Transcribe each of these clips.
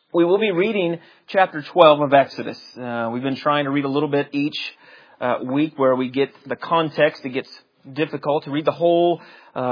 We will be reading chapter 12 of Exodus. We've been trying to read a little bit each week where we get the context. It gets difficult to read the whole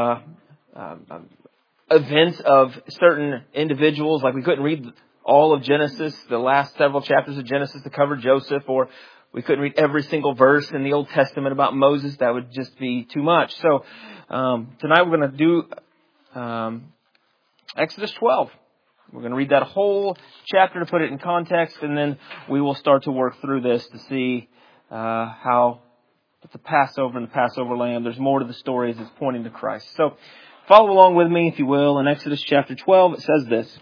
events of certain individuals. Like we couldn't read all of Genesis, the last several chapters of Genesis to cover Joseph, or we couldn't read every single verse in the Old Testament about Moses. That would just be too much. So tonight we're going to do Exodus 12. We're going to read that whole chapter to put it in context, and then we will start to work through this to see how the Passover and the Passover lamb, there's more to the story as it's pointing to Christ. So follow along with me, if you will. In Exodus chapter 12, it says this.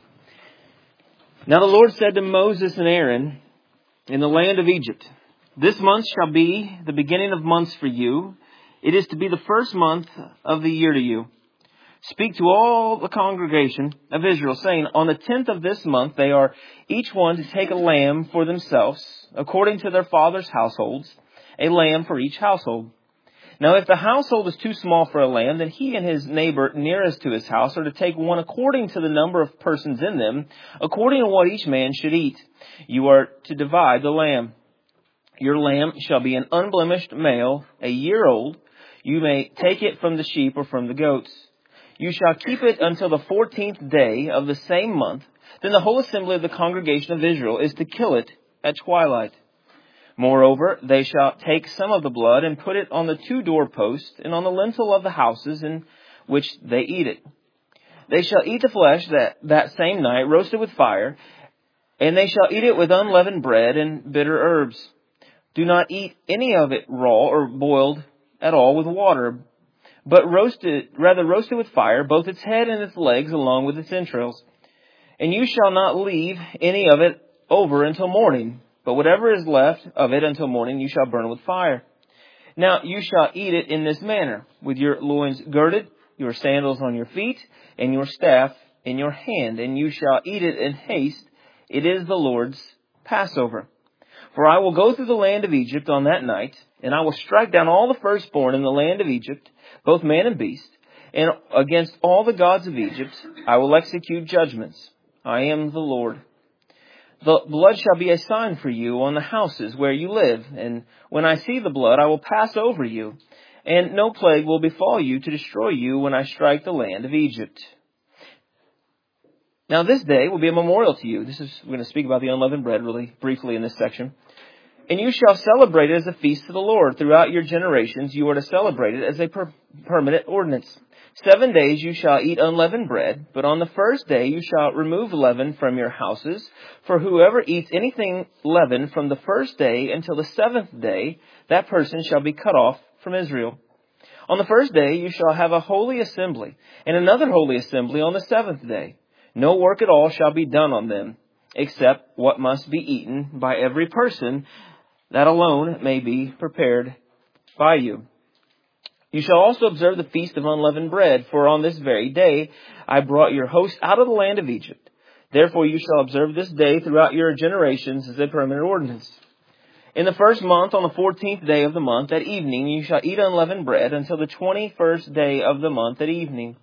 Now the Lord said to Moses and Aaron in the land of Egypt, "This month shall be the beginning of months for you. It is to be the first month of the year to you. Speak to all the congregation of Israel, saying, on the 10th of this month they are each one to take a lamb for themselves, according to their father's households, a lamb for each household. Now if the household is too small for a lamb, then he and his neighbor nearest to his house are to take one according to the number of persons in them, according to what each man should eat. You are to divide the lamb. Your lamb shall be an unblemished male, a year old. You may take it from the sheep or from the goats. You shall keep it until the 14th day of the same month. Then the whole assembly of the congregation of Israel is to kill it at twilight. Moreover, they shall take some of the blood and put it on the 2 doorposts and on the lintel of the houses in which they eat it. They shall eat the flesh that same night, roasted with fire, and they shall eat it with unleavened bread and bitter herbs. Do not eat any of it raw or boiled at all with water, but roasted with fire, both its head and its legs, along with its entrails. And you shall not leave any of it over until morning, but whatever is left of it until morning you shall burn with fire. Now you shall eat it in this manner, with your loins girded, your sandals on your feet, and your staff in your hand, and you shall eat it in haste. It is the Lord's Passover. For I will go through the land of Egypt on that night, and I will strike down all the firstborn in the land of Egypt, both man and beast, and against all the gods of Egypt I will execute judgments. I am the Lord. The blood shall be a sign for you on the houses where you live, and when I see the blood I will pass over you, and no plague will befall you to destroy you when I strike the land of Egypt. Now this day will be a memorial to you." We're going to speak about the unleavened bread really briefly in this section. "And you shall celebrate it as a feast to the Lord. Throughout your generations you are to celebrate it as a permanent ordinance. 7 days you shall eat unleavened bread, but on the first day you shall remove leaven from your houses. For whoever eats anything leavened from the first day until the 7th day, that person shall be cut off from Israel. On the first day you shall have a holy assembly, and another holy assembly on the 7th day. No work at all shall be done on them, except what must be eaten by every person. That alone may be prepared by you. You shall also observe the feast of unleavened bread, for on this very day I brought your host out of the land of Egypt. Therefore you shall observe this day throughout your generations as a permanent ordinance. In the first month, on the 14th day of the month at evening, you shall eat unleavened bread until the 21st day of the month at evening.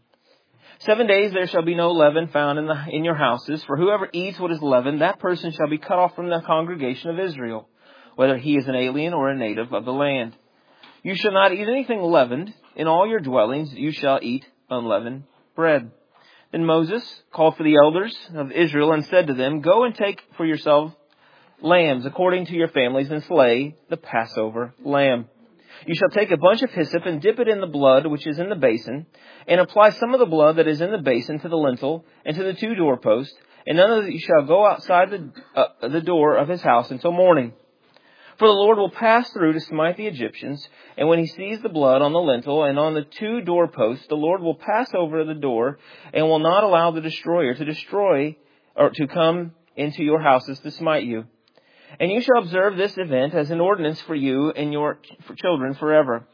7 days there shall be no leaven found in your houses, for whoever eats what is leavened, that person shall be cut off from the congregation of Israel, whether he is an alien or a native of the land. You shall not eat anything leavened. In all your dwellings you shall eat unleavened bread." Then Moses called for the elders of Israel and said to them, "Go and take for yourselves lambs according to your families and slay the Passover lamb. You shall take a bunch of hyssop and dip it in the blood which is in the basin, and apply some of the blood that is in the basin to the lintel and to the 2 doorposts, and none of you shall go outside the door of his house until morning. For the Lord will pass through to smite the Egyptians, and when he sees the blood on the lintel and on the 2 doorposts, the Lord will pass over the door and will not allow the destroyer to destroy or to come into your houses to smite you. And you shall observe this event as an ordinance for you and your children forever.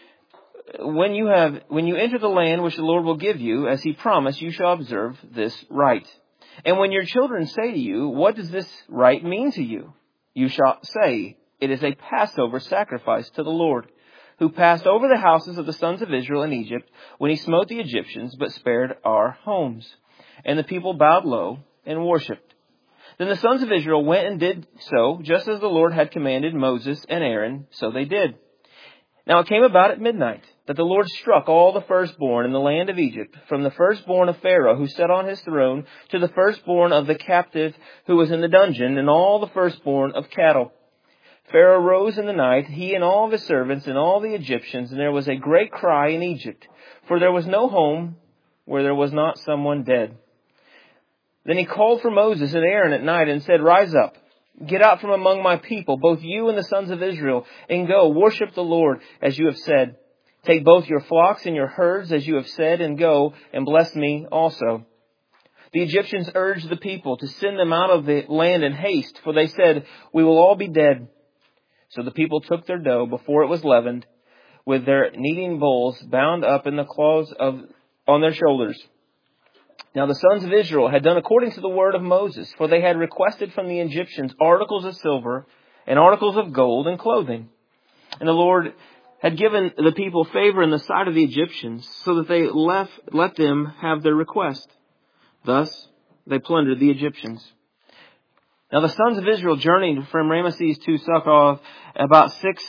When you enter the land which the Lord will give you, as he promised, you shall observe this rite. And when your children say to you, 'What does this rite mean to you?' you shall say, 'It is a Passover sacrifice to the Lord, who passed over the houses of the sons of Israel in Egypt when he smote the Egyptians, but spared our homes.' And the people bowed low and worshipped. Then the sons of Israel went and did so, just as the Lord had commanded Moses and Aaron, so they did. Now it came about at midnight that the Lord struck all the firstborn in the land of Egypt, from the firstborn of Pharaoh who sat on his throne to the firstborn of the captive who was in the dungeon, and all the firstborn of cattle. Pharaoh rose in the night, he and all of his servants and all the Egyptians, and there was a great cry in Egypt, for there was no home where there was not someone dead. Then he called for Moses and Aaron at night and said, "Rise up. Get out from among my people, both you and the sons of Israel, and go, worship the Lord as you have said. Take both your flocks and your herds as you have said, and go and bless me also." The Egyptians urged the people to send them out of the land in haste, for they said, "We will all be dead." So the people took their dough before it was leavened, with their kneading bowls bound up in the cloths on their shoulders. Now the sons of Israel had done according to the word of Moses, for they had requested from the Egyptians articles of silver and articles of gold and clothing. And the Lord had given the people favor in the sight of the Egyptians, so that they let them have their request. Thus they plundered the Egyptians. Now the sons of Israel journeyed from Ramesses to Succoth, about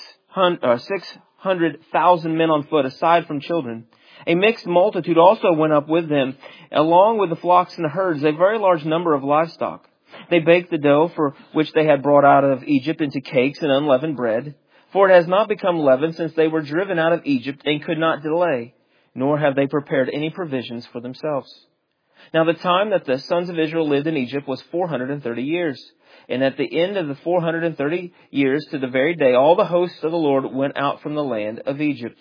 600,000 men on foot, aside from children. A mixed multitude also went up with them, along with the flocks and the herds, a very large number of livestock. They baked the dough for which they had brought out of Egypt into cakes and unleavened bread. For it has not become leavened since they were driven out of Egypt and could not delay, nor have they prepared any provisions for themselves. Now the time that the sons of Israel lived in Egypt was 430 years. And at the end of the 430 years, to the very day, all the hosts of the Lord went out from the land of Egypt.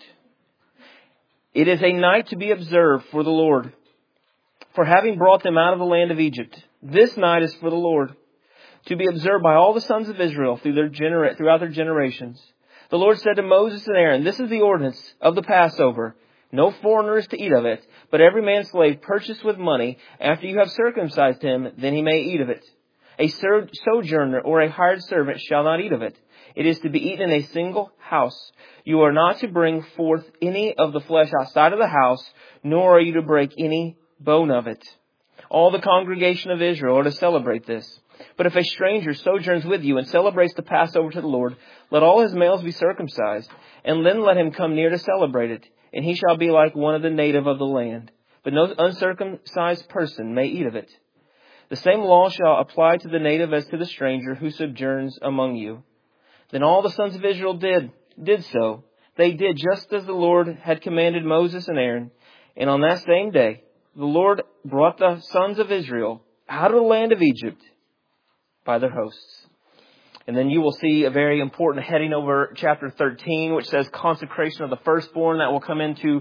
It is a night to be observed for the Lord, for having brought them out of the land of Egypt. This night is for the Lord, to be observed by all the sons of Israel throughout their generations. The Lord said to Moses and Aaron, "This is the ordinance of the Passover. No foreigner is to eat of it, but every man's slave purchased with money, after you have circumcised him, then he may eat of it. A sojourner or a hired servant shall not eat of it. It is to be eaten in a single house. You are not to bring forth any of the flesh outside of the house, nor are you to break any bone of it. All the congregation of Israel are to celebrate this. But if a stranger sojourns with you and celebrates the Passover to the Lord, let all his males be circumcised, and then let him come near to celebrate it, and he shall be like one of the native of the land. But no uncircumcised person may eat of it. The same law shall apply to the native as to the stranger who sojourns among you." Then all the sons of Israel did so. They did just as the Lord had commanded Moses and Aaron. And on that same day, the Lord brought the sons of Israel out of the land of Egypt by their hosts. And then you will see a very important heading over chapter 13, which says consecration of the firstborn. That will come into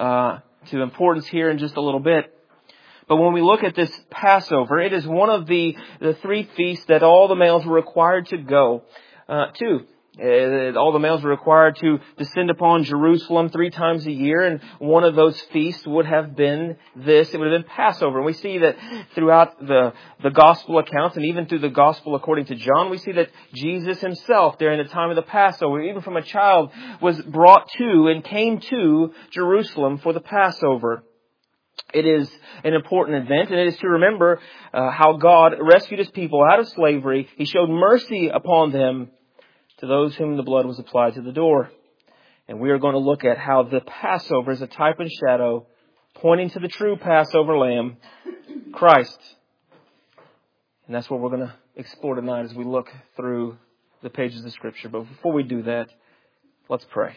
to importance here in just a little bit. But when we look at this Passover, it is one of the three feasts that all the males were required to go to. All the males were required to descend upon Jerusalem 3 times a year, and one of those feasts would have been this. It would have been Passover. And we see that throughout the gospel accounts, and even through the gospel according to John, we see that Jesus himself, during the time of the Passover, even from a child, was brought to and came to Jerusalem for the Passover. It is an important event, and it is to remember how God rescued His people out of slavery. He showed mercy upon them, to those whom the blood was applied to the door. And we are going to look at how the Passover is a type and shadow pointing to the true Passover Lamb, Christ. And that's what we're going to explore tonight as we look through the pages of Scripture. But before we do that, let's pray.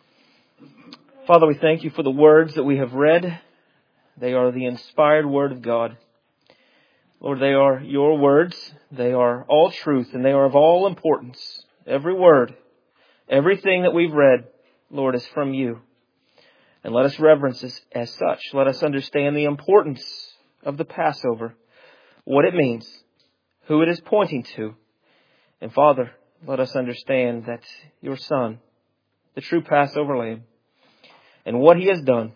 Father, we thank you for the words that we have read. They are the inspired Word of God. Lord, they are your words. They are all truth, and they are of all importance. Every word, everything that we've read, Lord, is from you. And let us reverence it as such. Let us understand the importance of the Passover, what it means, who it is pointing to. And Father, let us understand that your Son, the true Passover Lamb, and what He has done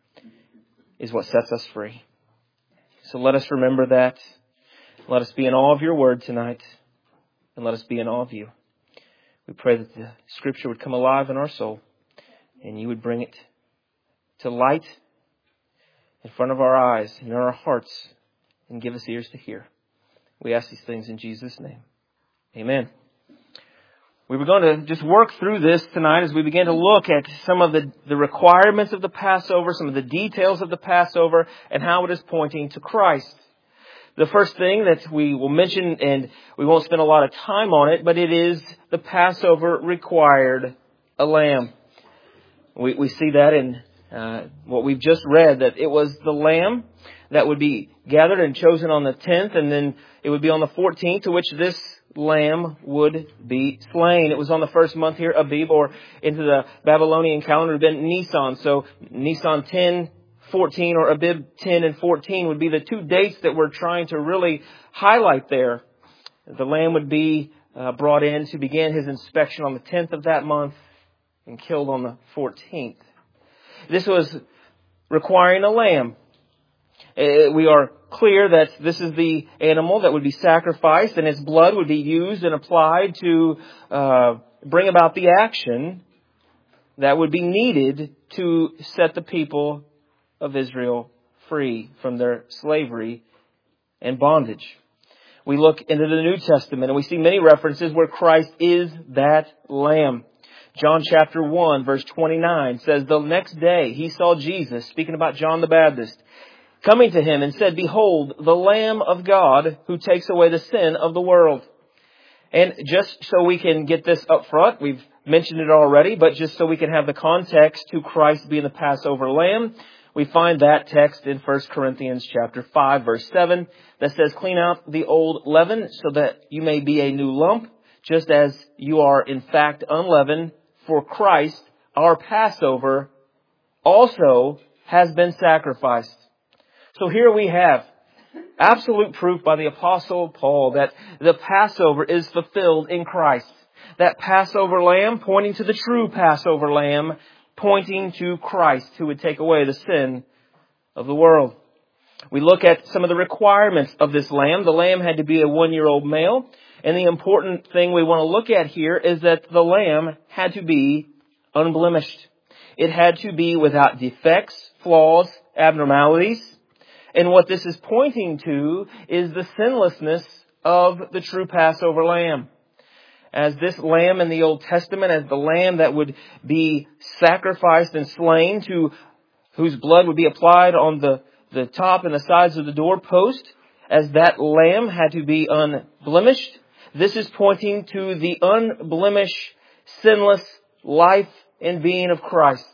is what sets us free. So let us remember that. Let us be in awe of your word tonight, and let us be in awe of you. We pray that the Scripture would come alive in our soul, and you would bring it to light in front of our eyes and in our hearts, and give us ears to hear. We ask these things in Jesus' name. Amen. We were going to just work through this tonight as we begin to look at some of the requirements of the Passover, some of the details of the Passover, and how it is pointing to Christ. The first thing that we will mention, and we won't spend a lot of time on it, but it is the Passover required a lamb. We see that in what we've just read, that it was the lamb that would be gathered and chosen on the 10th, and then it would be on the 14th to which this lamb would be slain. It was on the first month here, Abib, or into the Babylonian calendar, it would have been Nisan. So Nisan 10, 14, or Abib 10 and 14 would be the two dates that we're trying to really highlight there. The lamb would be brought in to begin his inspection on the 10th of that month and killed on the 14th. This was requiring a lamb. We are clear that this is the animal that would be sacrificed, and its blood would be used and applied to bring about the action that would be needed to set the people of Israel free from their slavery and bondage. We look into the New Testament and we see many references where Christ is that lamb. John chapter 1 verse 29 says, the next day he saw Jesus, speaking about John the Baptist, coming to him and said, behold, the Lamb of God who takes away the sin of the world. And just so we can get this up front, we've mentioned it already, but just so we can have the context to Christ being the Passover lamb, we find that text in 1 Corinthians chapter 5 verse 7 that says, clean out the old leaven so that you may be a new lump, just as you are in fact unleavened, for Christ, our Passover, also has been sacrificed. So here we have absolute proof by the Apostle Paul that the Passover is fulfilled in Christ. That Passover lamb pointing to the true Passover lamb, pointing to Christ who would take away the sin of the world. We look at some of the requirements of this lamb. The lamb had to be a 1-year-old male. And the important thing we want to look at here is that the lamb had to be unblemished. It had to be without defects, flaws, abnormalities. And what this is pointing to is the sinlessness of the true Passover lamb. As this lamb in the Old Testament, as the lamb that would be sacrificed and slain, to whose blood would be applied on the top and the sides of the doorpost, as that lamb had to be unblemished, this is pointing to the unblemished, sinless life and being of Christ.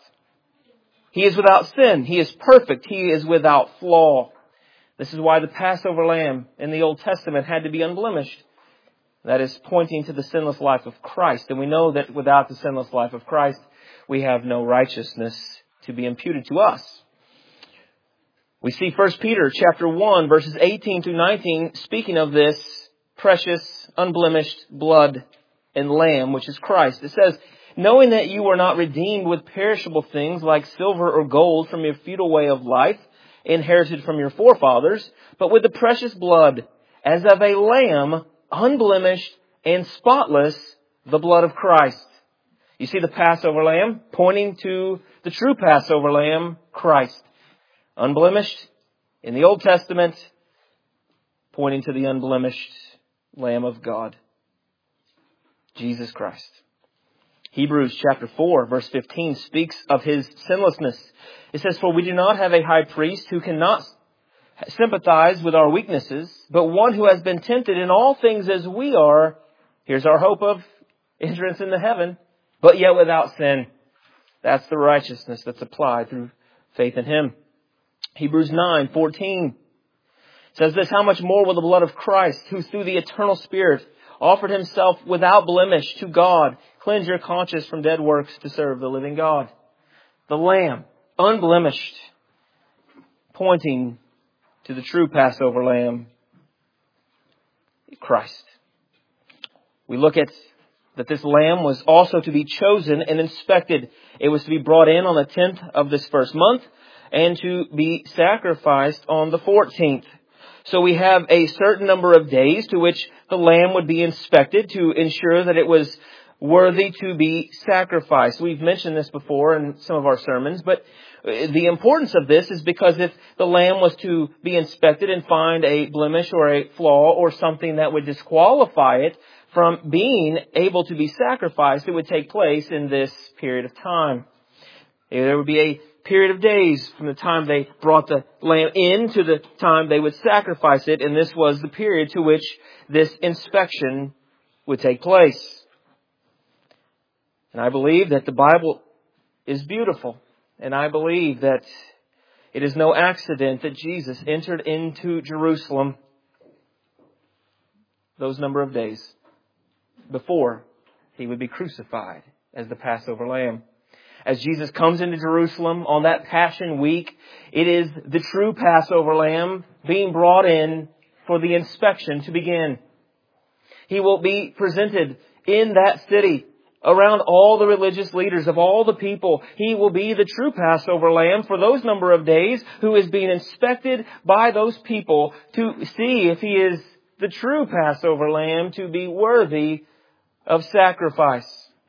He is without sin. He is perfect. He is without flaw. This is why the Passover lamb in the Old Testament had to be unblemished. That is pointing to the sinless life of Christ. And we know that without the sinless life of Christ, we have no righteousness to be imputed to us. We see 1 Peter chapter 1 verses 18 to 19 speaking of this precious, unblemished blood and lamb, which is Christ. It says, knowing that you were not redeemed with perishable things like silver or gold from your futile way of life, inherited from your forefathers, but with the precious blood, as of a lamb, unblemished and spotless, the blood of Christ. You see the Passover lamb pointing to the true Passover lamb, Christ. Unblemished in the Old Testament, pointing to the unblemished Lamb of God, Jesus Christ. Hebrews chapter 4 verse 15 speaks of His sinlessness. It says, for we do not have a high priest who cannot sympathize with our weaknesses, but one who has been tempted in all things as we are. Here's our hope of entrance into heaven, but yet without sin. That's the righteousness that's applied through faith in Him. Hebrews 9:14 says this, how much more will the blood of Christ, who through the eternal Spirit offered Himself without blemish to God, cleanse your conscience from dead works to serve the living God. The Lamb, unblemished, pointing to the true Passover Lamb, Christ. We look at that this lamb was also to be chosen and inspected. It was to be brought in on the 10th of this first month and to be sacrificed on the 14th. So we have a certain number of days to which the lamb would be inspected to ensure that it was worthy to be sacrificed. We've mentioned this before in some of our sermons, but The importance of this is because if the lamb was to be inspected and find a blemish or a flaw or something that would disqualify it from being able to be sacrificed, it would take place in this period of time. There would be a period of days from the time they brought the lamb in to the time they would sacrifice it, and this was the period to which this inspection would take place. And I believe that the Bible is beautiful, and I believe that it is no accident that Jesus entered into Jerusalem those number of days before He would be crucified as the Passover lamb. As Jesus comes into Jerusalem on that Passion Week, it is the true Passover lamb being brought in for the inspection to begin. He will be presented in that city around all the religious leaders of all the people. He will be the true Passover lamb for those number of days who is being inspected by those people to see if He is the true Passover lamb to be worthy of sacrifice.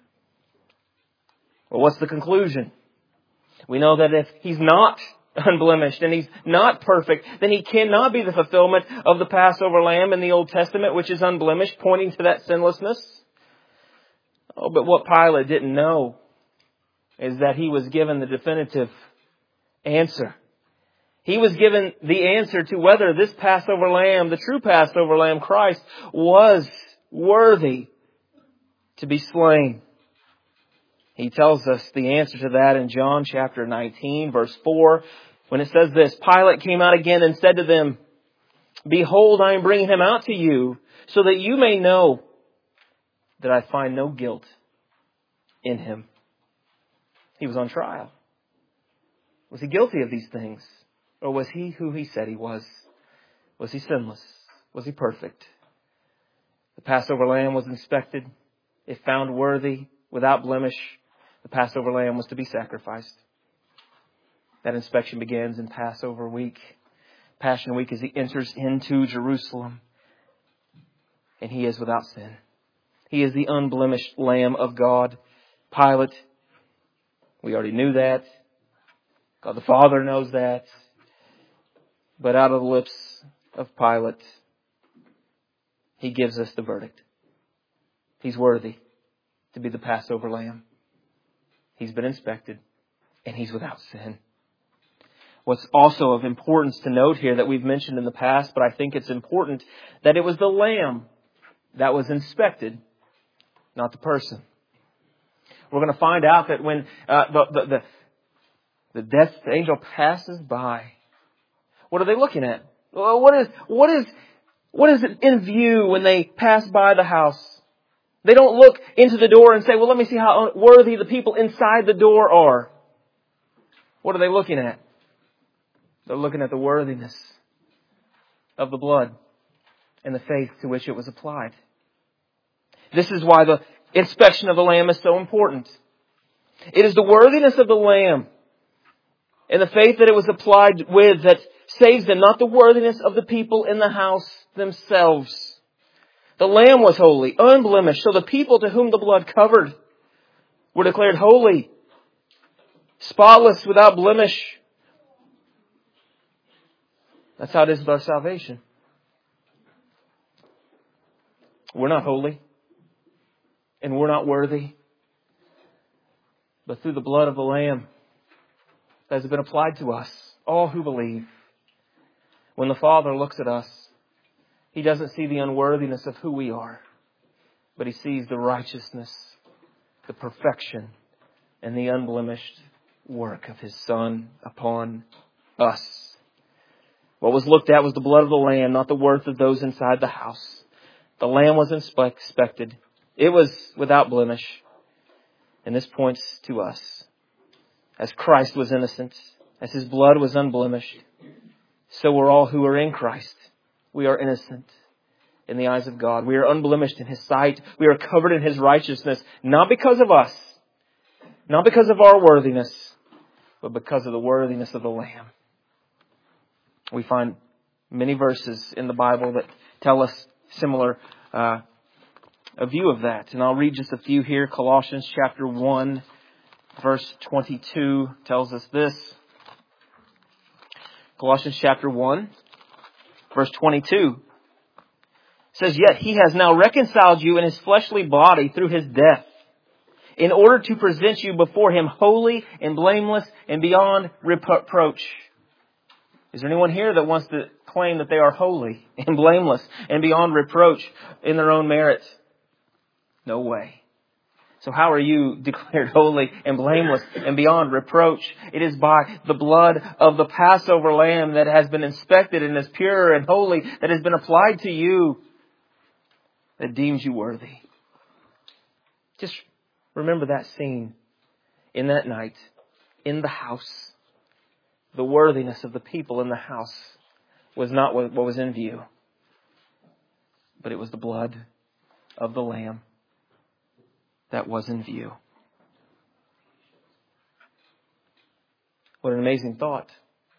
Well, what's the conclusion? We know that if He's not unblemished and He's not perfect, then He cannot be the fulfillment of the Passover lamb in the Old Testament, which is unblemished, pointing to that sinlessness. Oh, but what Pilate didn't know is that he was given the definitive answer. He was given the answer to whether this Passover lamb, the true Passover lamb, Christ, was worthy to be slain. He tells us the answer to that in John chapter 19, verse 4, when it says this, Pilate came out again and said to them, Behold, I am bringing Him out to you, so that you may know that I find no guilt in Him. He was on trial. Was He guilty of these things? Or was He who He said He was? Was He sinless? Was He perfect? The Passover lamb was inspected. If found worthy, without blemish, the Passover lamb was to be sacrificed. That inspection begins in Passover week. Passion week as He enters into Jerusalem. And He is without sin. He is the unblemished Lamb of God. Pilate, we already knew that. God the Father knows that. But out of the lips of Pilate, He gives us the verdict. He's worthy to be the Passover lamb. He's been inspected, and He's without sin. What's also of importance to note here that we've mentioned in the past, but I think it's important, that it was the lamb that was inspected, not the person. We're going to find out that when the death angel passes by, what are they looking at? What is it in view when they pass by the house? They don't look into the door and say, well, let me see how worthy the people inside the door are. What are they looking at? They're looking at the worthiness of the blood and the faith to which it was applied. This is why the inspection of the lamb is so important. It is the worthiness of the lamb and the faith that it was applied with that saves them, not the worthiness of the people in the house themselves. The lamb was holy, unblemished, so the people to whom the blood covered were declared holy, spotless, without blemish. That's how it is with our salvation. We're not holy, and we're not worthy. But through the blood of the Lamb that has been applied to us, all who believe, when the Father looks at us, He doesn't see the unworthiness of who we are, but He sees the righteousness, the perfection, and the unblemished work of His Son upon us. What was looked at was the blood of the Lamb, not the worth of those inside the house. The Lamb was inspected. It was without blemish. And this points to us. As Christ was innocent, as His blood was unblemished, so were all who are in Christ. We are innocent in the eyes of God. We are unblemished in His sight. We are covered in His righteousness, not because of us, not because of our worthiness, but because of the worthiness of the Lamb. We find many verses in the Bible that tell us similar a view of that. And I'll read just a few here. Colossians chapter 1, verse 22 tells us this. Colossians chapter 1, verse 22 says, "Yet He has now reconciled you in His fleshly body through His death, in order to present you before Him holy and blameless and beyond reproach." Is there anyone here that wants to claim that they are holy and blameless and beyond reproach in their own merit? No way. So how are you declared holy and blameless and beyond reproach? It is by the blood of the Passover lamb that has been inspected and is pure and holy, that has been applied to you, that deems you worthy. Just remember that scene in that night, in the house. The worthiness of the people in the house was not what was in view, but it was the blood of the Lamb that was in view. What an amazing thought.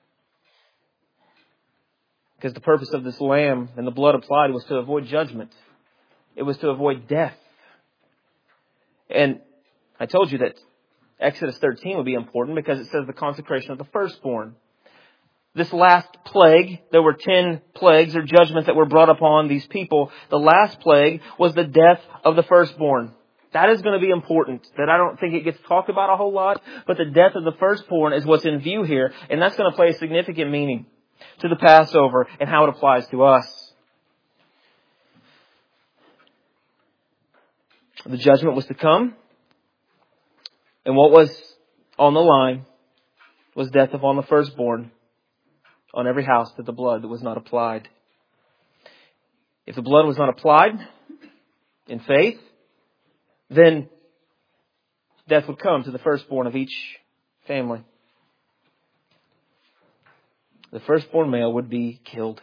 Because the purpose of this Lamb and the blood applied was to avoid judgment. It was to avoid death. And I told you that Exodus 13 would be important because it says the consecration of the firstborn. This last plague, there were 10 plagues or judgments that were brought upon these people. The last plague was the death of the firstborn. That is going to be important. That I don't think it gets talked about a whole lot, but the death of the firstborn is what's in view here, and that's going to play a significant meaning to the Passover and how it applies to us. The judgment was to come. And what was on the line was death upon the firstborn on every house that the blood was not applied. If the blood was not applied in faith, then death would come to the firstborn of each family. The firstborn male would be killed.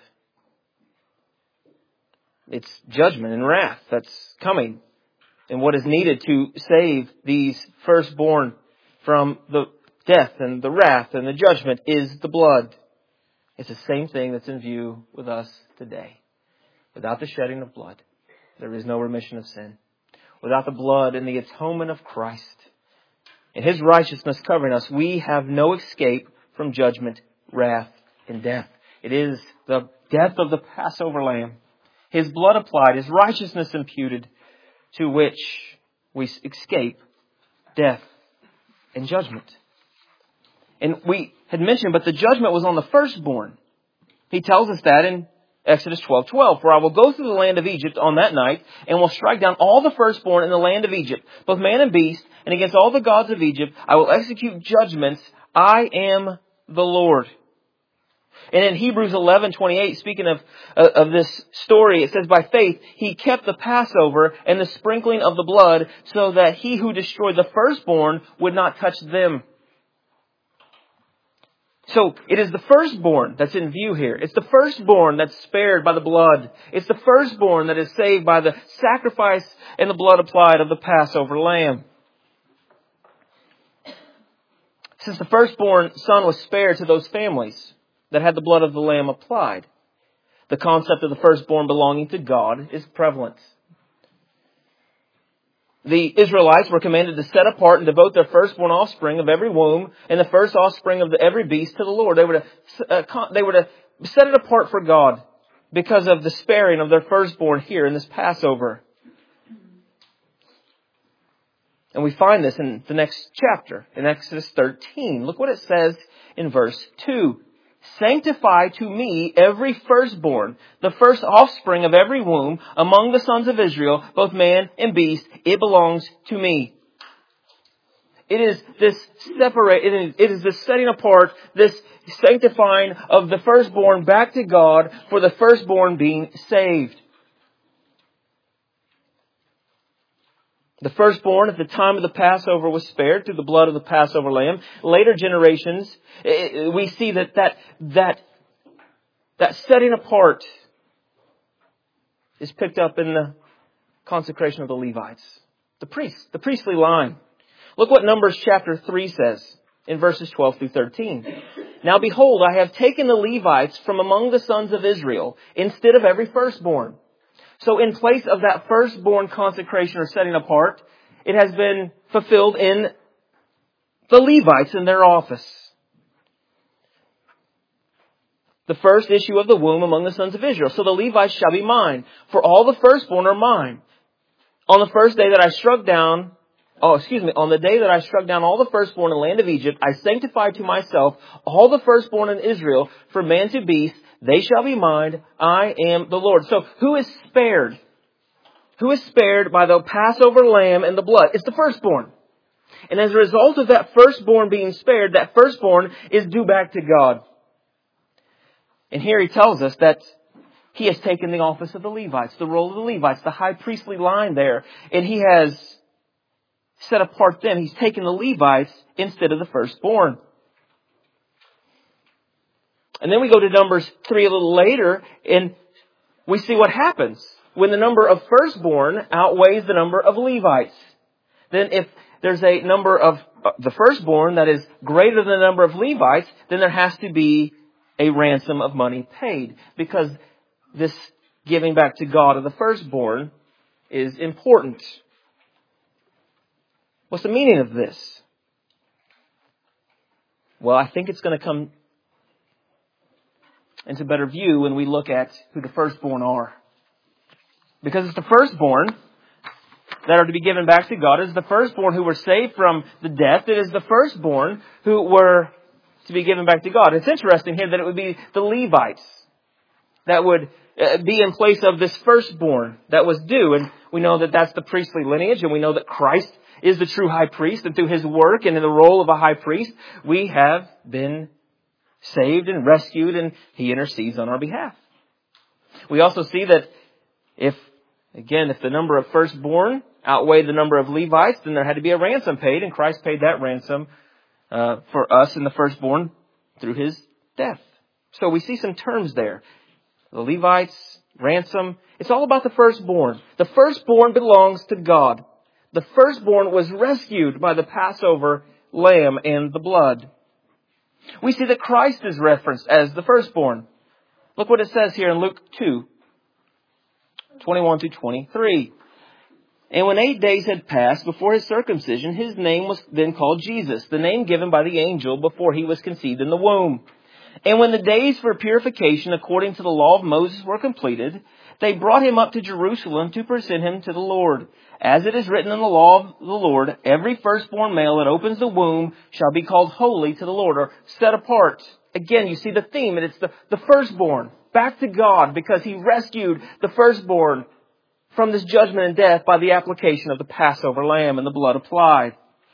It's judgment and wrath that's coming. And what is needed to save these firstborn from the death and the wrath and the judgment is the blood. It's the same thing that's in view with us today. Without the shedding of blood, there is no remission of sin. Without the blood and the atonement of Christ and His righteousness covering us, we have no escape from judgment, wrath, and death. It is the death of the Passover lamb, His blood applied, His righteousness imputed, to which we escape death and judgment. And we had mentioned, but the judgment was on the firstborn. He tells us that in Exodus 12:12. "For I will go through the land of Egypt on that night, and will strike down all the firstborn in the land of Egypt, both man and beast, and against all the gods of Egypt I will execute judgments. I am the Lord." And in Hebrews 11:28, speaking of this story, it says, "By faith He kept the Passover and the sprinkling of the blood, so that he who destroyed the firstborn would not touch them." So it is the firstborn that's in view here. It's the firstborn that's spared by the blood. It's the firstborn that is saved by the sacrifice and the blood applied of the Passover lamb. Since the firstborn son was spared to those families that had the blood of the lamb applied, the concept of the firstborn belonging to God is prevalent. The Israelites were commanded to set apart and devote their firstborn offspring of every womb and the first offspring of every beast to the Lord. They were to set it apart for God because of the sparing of their firstborn here in this Passover. And we find this in the next chapter, in Exodus 13. Look what it says in verse 2. "Sanctify to me every firstborn, the first offspring of every womb among the sons of Israel, both man and beast. It belongs to me." It is this it is this setting apart, this sanctifying of the firstborn back to God for the firstborn being saved. The firstborn at the time of the Passover was spared through the blood of the Passover lamb. Later generations, we see that setting apart is picked up in the consecration of the Levites, the priests, the priestly line. Look what Numbers chapter 3 says in verses 12 through 13. "Now behold, I have taken the Levites from among the sons of Israel instead of every firstborn." So in place of that firstborn consecration or setting apart, it has been fulfilled in the Levites in their office. the first issue of the womb among the sons of Israel. So the Levites shall be mine, for all the firstborn are mine. On the first day that I struck down, on the day that I struck down all the firstborn in the land of Egypt, I sanctified to myself all the firstborn in Israel, from man to beast. They shall be mine. I am the Lord. So who is spared? Who is spared by the Passover lamb and the blood? It's the firstborn. And as a result of that firstborn being spared, that firstborn is due back to God. And here he tells us that he has taken the office of the Levites, the role of the Levites, the high priestly line there. And he has set apart them. He's taken the Levites instead of the firstborn. And then we go to Numbers 3 a little later, and we see what happens when the number of firstborn outweighs the number of Levites. Then if there's a number of the firstborn that is greater than the number of Levites, then there has to be a ransom of money paid, because this giving back to God of the firstborn is important. What's the meaning of this? Well, I think it's going to come into better view when we look at who the firstborn are. Because it's the firstborn that are to be given back to God. It is the firstborn who were saved from the death. It is the firstborn who were to be given back to God. It's interesting here that it would be the Levites that would be in place of this firstborn that was due. And we know that that's the priestly lineage, and we know that Christ is the true high priest, and through His work and in the role of a high priest, we have been saved and rescued, and He intercedes on our behalf. We also see that if the number of firstborn outweighed the number of Levites, then there had to be a ransom paid, and Christ paid that ransom for us in the firstborn through His death. So we see some terms there. The Levites, ransom. It's all about the firstborn. The firstborn belongs to God. The firstborn was rescued by the Passover lamb and the blood. We see that Christ is referenced as the firstborn. Look what it says here in Luke 2, 21 through 23. And when 8 days had passed before His circumcision, His name was then called Jesus, the name given by the angel before He was conceived in the womb. And when the days for purification according to the law of Moses were completed, they brought Him up to Jerusalem to present Him to the Lord. As it is written in the law of the Lord, every firstborn male that opens the womb shall be called holy to the Lord, or set apart. Again, you see the theme, and it's the firstborn, back to God, because He rescued the firstborn from this judgment and death by the application of the Passover lamb and the blood applied.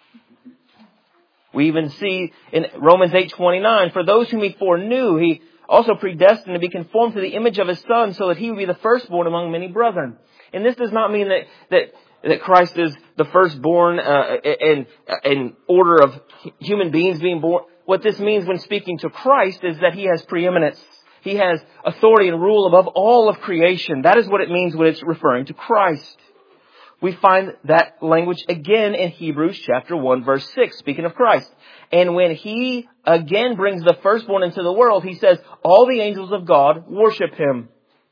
We even see in Romans 8:29, for those whom He foreknew, He also predestined to be conformed to the image of His Son, so that He would be the firstborn among many brethren. And this does not mean that Christ is the firstborn in order of human beings being born. What this means when speaking to Christ is that He has preeminence. He has authority and rule above all of creation. That is what it means when it's referring to Christ. We find that language again in Hebrews chapter 1 verse 6, speaking of Christ. And when He again brings the firstborn into the world, He says, all the angels of God worship Him.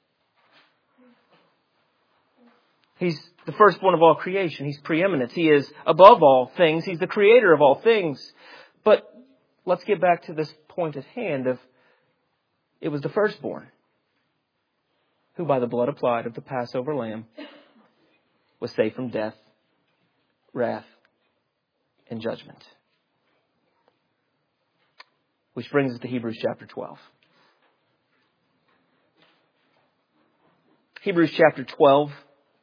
He's the firstborn of all creation. He's preeminent. He is above all things. He's the creator of all things. But let's get back to this point at hand of it was the firstborn who by the blood applied of the Passover lamb was saved from death, wrath, and judgment. Which brings us to Hebrews chapter 12. Hebrews chapter 12,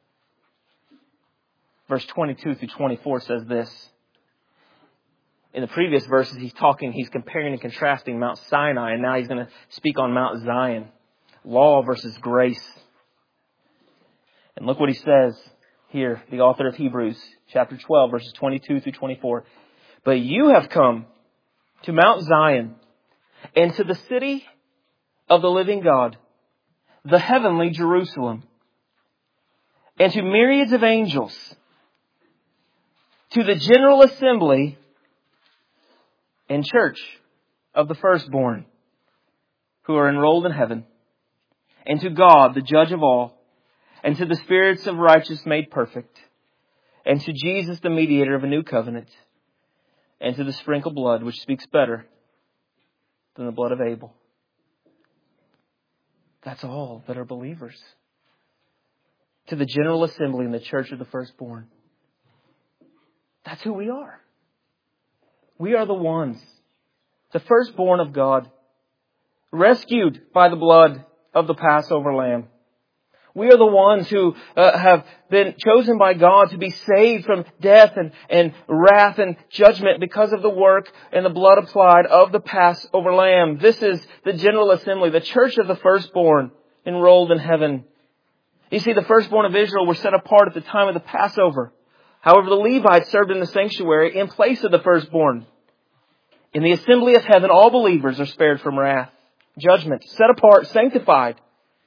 verse 22 through 24 says this. In the previous verses, he's comparing and contrasting Mount Sinai, and now he's going to speak on Mount Zion. Law versus grace. And look what he says here, the author of Hebrews, chapter 12, verses 22 through 24. But you have come to Mount Zion and to the city of the living God, the heavenly Jerusalem, and to myriads of angels, to the general assembly and church of the firstborn who are enrolled in heaven, and to God, the judge of all, and to the spirits of righteous made perfect, and to Jesus, the mediator of a new covenant, and to the sprinkled blood which speaks better than the blood of Abel. That's all that are believers. To the general assembly in the church of the firstborn. That's who we are. We are the ones, the firstborn of God, rescued by the blood of the Passover lamb. We are the ones who have been chosen by God to be saved from death and wrath and judgment because of the work and the blood applied of the Passover lamb. This is the general assembly, the church of the firstborn enrolled in heaven. You see, the firstborn of Israel were set apart at the time of the Passover. However, the Levites served in the sanctuary in place of the firstborn. In the assembly of heaven, all believers are spared from wrath, judgment, set apart, sanctified.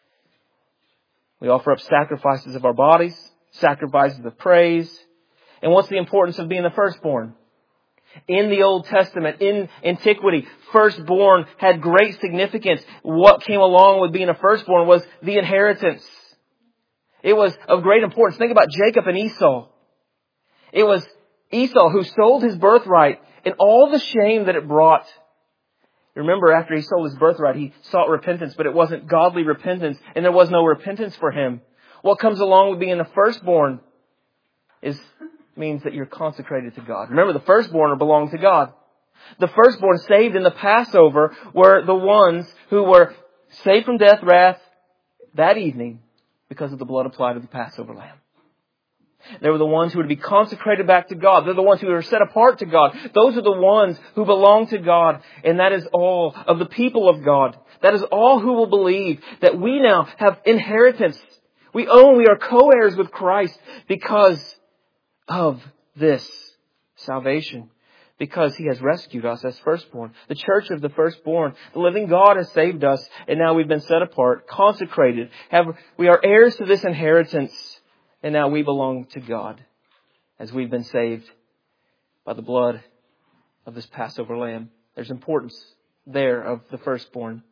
We offer up sacrifices of our bodies, sacrifices of praise. And what's the importance of being the firstborn? In the Old Testament, in antiquity, firstborn had great significance. What came along with being a firstborn was the inheritance. It was of great importance. Think about Jacob and Esau. It was Esau who sold his birthright and all the shame that it brought. Remember, after he sold his birthright, he sought repentance, but it wasn't godly repentance, and there was no repentance for him. What comes along with being the firstborn means that you're consecrated to God. Remember, the firstborn belong to God. The firstborn saved in the Passover were the ones who were saved from death, wrath, that evening because of the blood applied of the Passover lamb. They were the ones who would be consecrated back to God. They're the ones who are set apart to God. Those are the ones who belong to God. And that is all of the people of God. That is all who will believe that we now have inheritance. We are co-heirs with Christ because of this salvation. Because He has rescued us as firstborn. The church of the firstborn. The living God has saved us. And now we've been set apart, consecrated. We are heirs to this inheritance. And now we belong to God as we've been saved by the blood of this Passover lamb. There's importance there of the firstborn.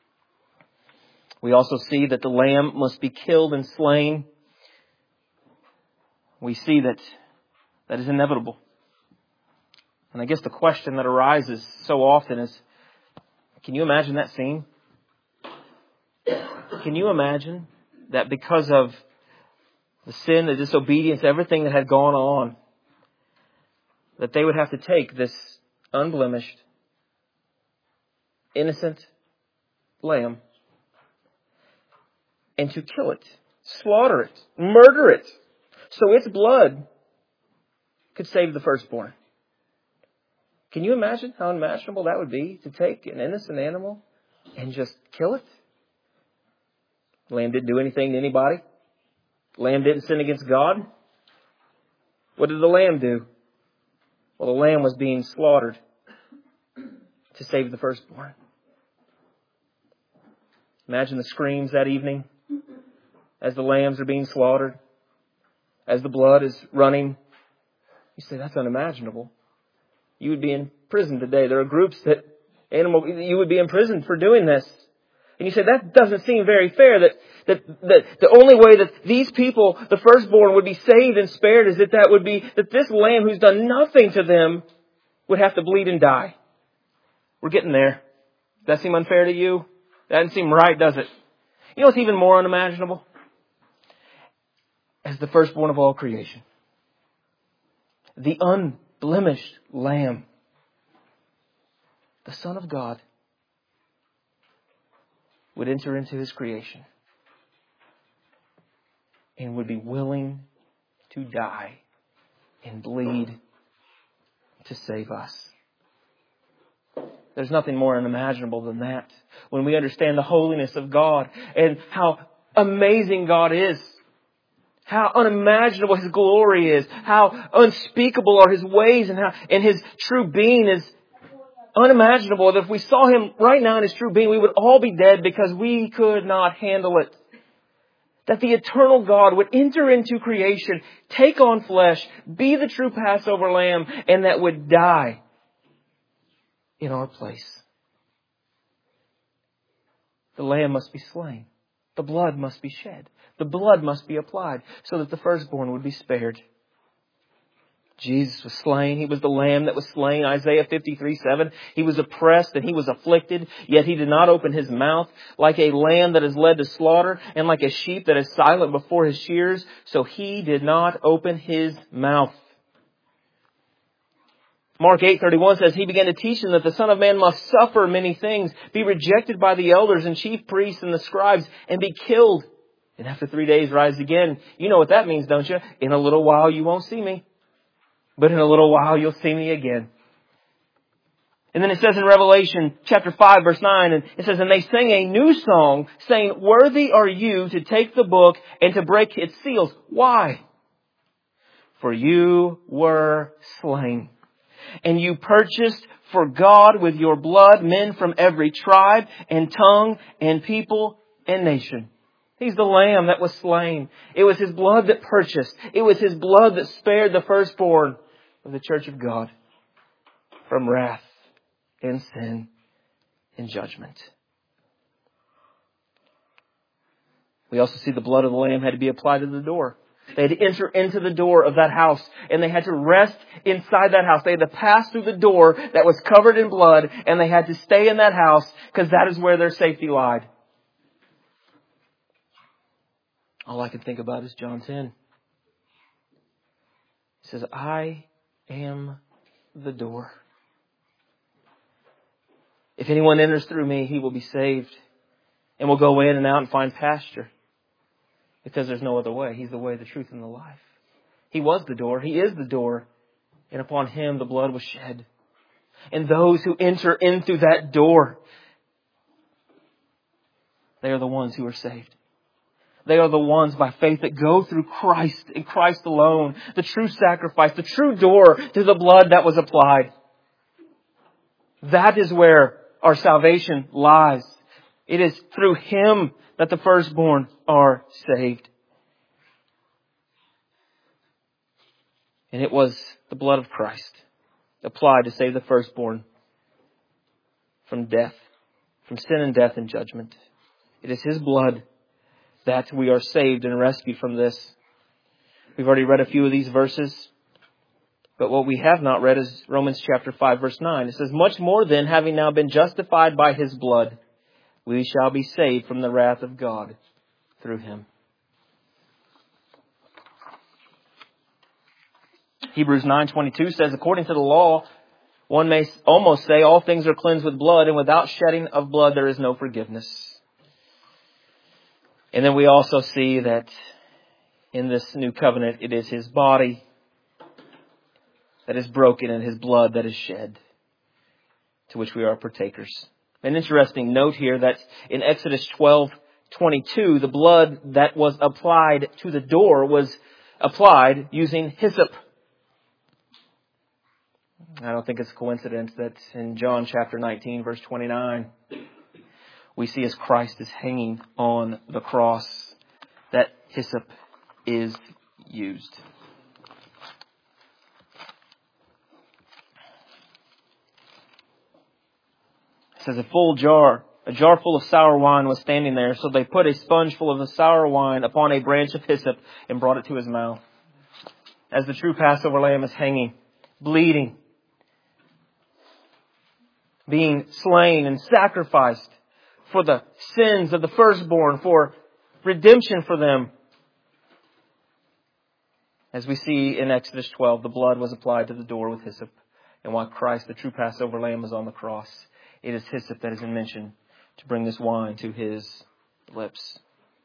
We also see that the lamb must be killed and slain. We see that is inevitable. And I guess the question that arises so often is, can you imagine that scene? Can you imagine that because of the sin, the disobedience, everything that had gone on, that they would have to take this unblemished, innocent lamb and to kill it, slaughter it, murder it, so its blood could save the firstborn? Can you imagine how unimaginable that would be, to take an innocent animal and just kill it? The lamb didn't do anything to anybody. The lamb didn't sin against God. What did the lamb do? Well, the lamb was being slaughtered to save the firstborn. Imagine the screams that evening as the lambs are being slaughtered, as the blood is running. You say, that's unimaginable. You would be in prison today. There are groups you would be in prison for doing this. And you say, that doesn't seem very fair, that the only way that these people, the firstborn, would be saved and spared is that this lamb who's done nothing to them would have to bleed and die. We're getting there. Does that seem unfair to you? That doesn't seem right, does it? You know what's even more unimaginable? As the firstborn of all creation. The unblemished lamb. The Son of God would enter into His creation and would be willing to die and bleed to save us. There's nothing more unimaginable than that. When we understand the holiness of God and how amazing God is, how unimaginable His glory is, how unspeakable are His ways, and His true being is unimaginable. That if we saw Him right now in His true being, we would all be dead because we could not handle it. That the eternal God would enter into creation, take on flesh, be the true Passover lamb, and that would die in our place. The lamb must be slain. The blood must be shed. The blood must be applied so that the firstborn would be spared. Jesus was slain. He was the Lamb that was slain. Isaiah 53:7. He was oppressed and He was afflicted, yet He did not open His mouth. Like a lamb that is led to slaughter, and like a sheep that is silent before his shearers, so He did not open His mouth. Mark 8:31 says, He began to teach them that the Son of Man must suffer many things, be rejected by the elders and chief priests and the scribes, and be killed, and after 3 days rise again. You know what that means, don't you? In a little while you won't see me, but in a little while you'll see me again. And then it says in Revelation chapter 5 verse 9, and it says, And they sang a new song, saying, Worthy are you to take the book and to break its seals. Why? For you were slain, and you purchased for God with your blood men from every tribe and tongue and people and nation. He's the Lamb that was slain. It was His blood that purchased. It was His blood that spared the firstborn of the church of God from wrath and sin and judgment. We also see the blood of the Lamb had to be applied to the door. They had to enter into the door of that house, and they had to rest inside that house. They had to pass through the door that was covered in blood, and they had to stay in that house because that is where their safety lied. All I can think about is John 10. It says, I am the door. If anyone enters through me, he will be saved and will go in and out and find pasture. Because there's no other way. He's the way, the truth, and the life. He was the door. He is the door. And upon Him the blood was shed. And those who enter in through that door, they are the ones who are saved. They are the ones by faith that go through Christ and Christ alone. The true sacrifice, the true door to the blood that was applied. That is where our salvation lies. It is through Him that the firstborn are saved. And it was the blood of Christ applied to save the firstborn from death, from sin and death and judgment. It is His blood that we are saved and rescued from this. We've already read a few of these verses, but what we have not read is Romans chapter 5 verse 9. It says, Much more then, having now been justified by His blood, we shall be saved from the wrath of God through Him. Hebrews 9:22 says, According to the law, one may almost say all things are cleansed with blood, and without shedding of blood there is no forgiveness. And then we also see that in this new covenant, it is His body that is broken and His blood that is shed, to which we are partakers. An interesting note here that in Exodus 12:22, the blood that was applied to the door was applied using hyssop. I don't think it's a coincidence that in John chapter 19, verse 29, we see as Christ is hanging on the cross, that hyssop is used. It says a jar full of sour wine was standing there, so they put a sponge full of the sour wine upon a branch of hyssop and brought it to His mouth. As the true Passover lamb is hanging, bleeding, being slain and sacrificed for the sins of the firstborn, for redemption for them. As we see in Exodus 12, the blood was applied to the door with hyssop. And while Christ, the true Passover lamb, was on the cross, it is hyssop that is mentioned to bring this wine to His lips.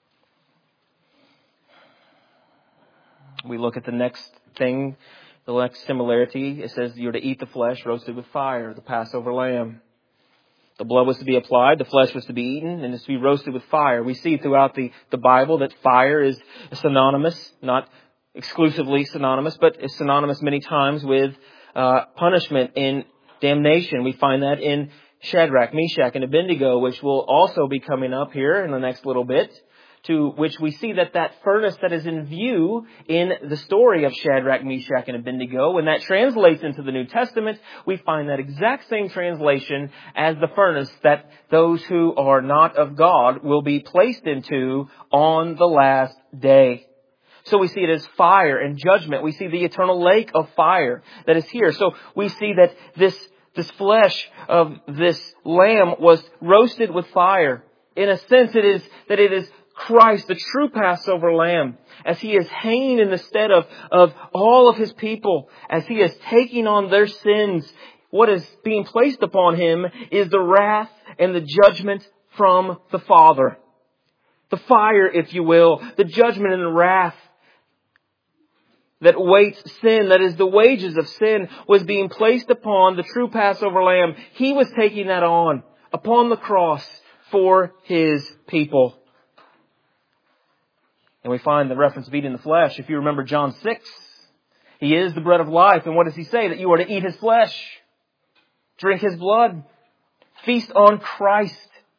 We look at the next thing, the next similarity. It says you're to eat the flesh roasted with fire, the Passover lamb. The blood was to be applied, the flesh was to be eaten, and it's to be roasted with fire. We see throughout the Bible that fire is synonymous, not exclusively synonymous, but is synonymous many times with punishment and damnation. We find that in Shadrach, Meshach, and Abednego, which will also be coming up here in the next little bit, to which we see that furnace that is in view in the story of Shadrach, Meshach, and Abednego, when that translates into the New Testament, we find that exact same translation as the furnace that those who are not of God will be placed into on the last day. So we see it as fire and judgment. We see the eternal lake of fire that is here. So we see that this flesh of this lamb was roasted with fire. In a sense, it is Christ, the true Passover lamb, as He is hanging in the stead of all of His people, as He is taking on their sins. What is being placed upon Him is the wrath and the judgment from the Father. The fire, if you will, the judgment and the wrath that awaits sin, that is the wages of sin, was being placed upon the true Passover lamb. He was taking that on upon the cross for His people. And we find the reference of eating the flesh. If you remember John 6, He is the bread of life. And what does He say? That you are to eat His flesh, drink His blood, feast on Christ.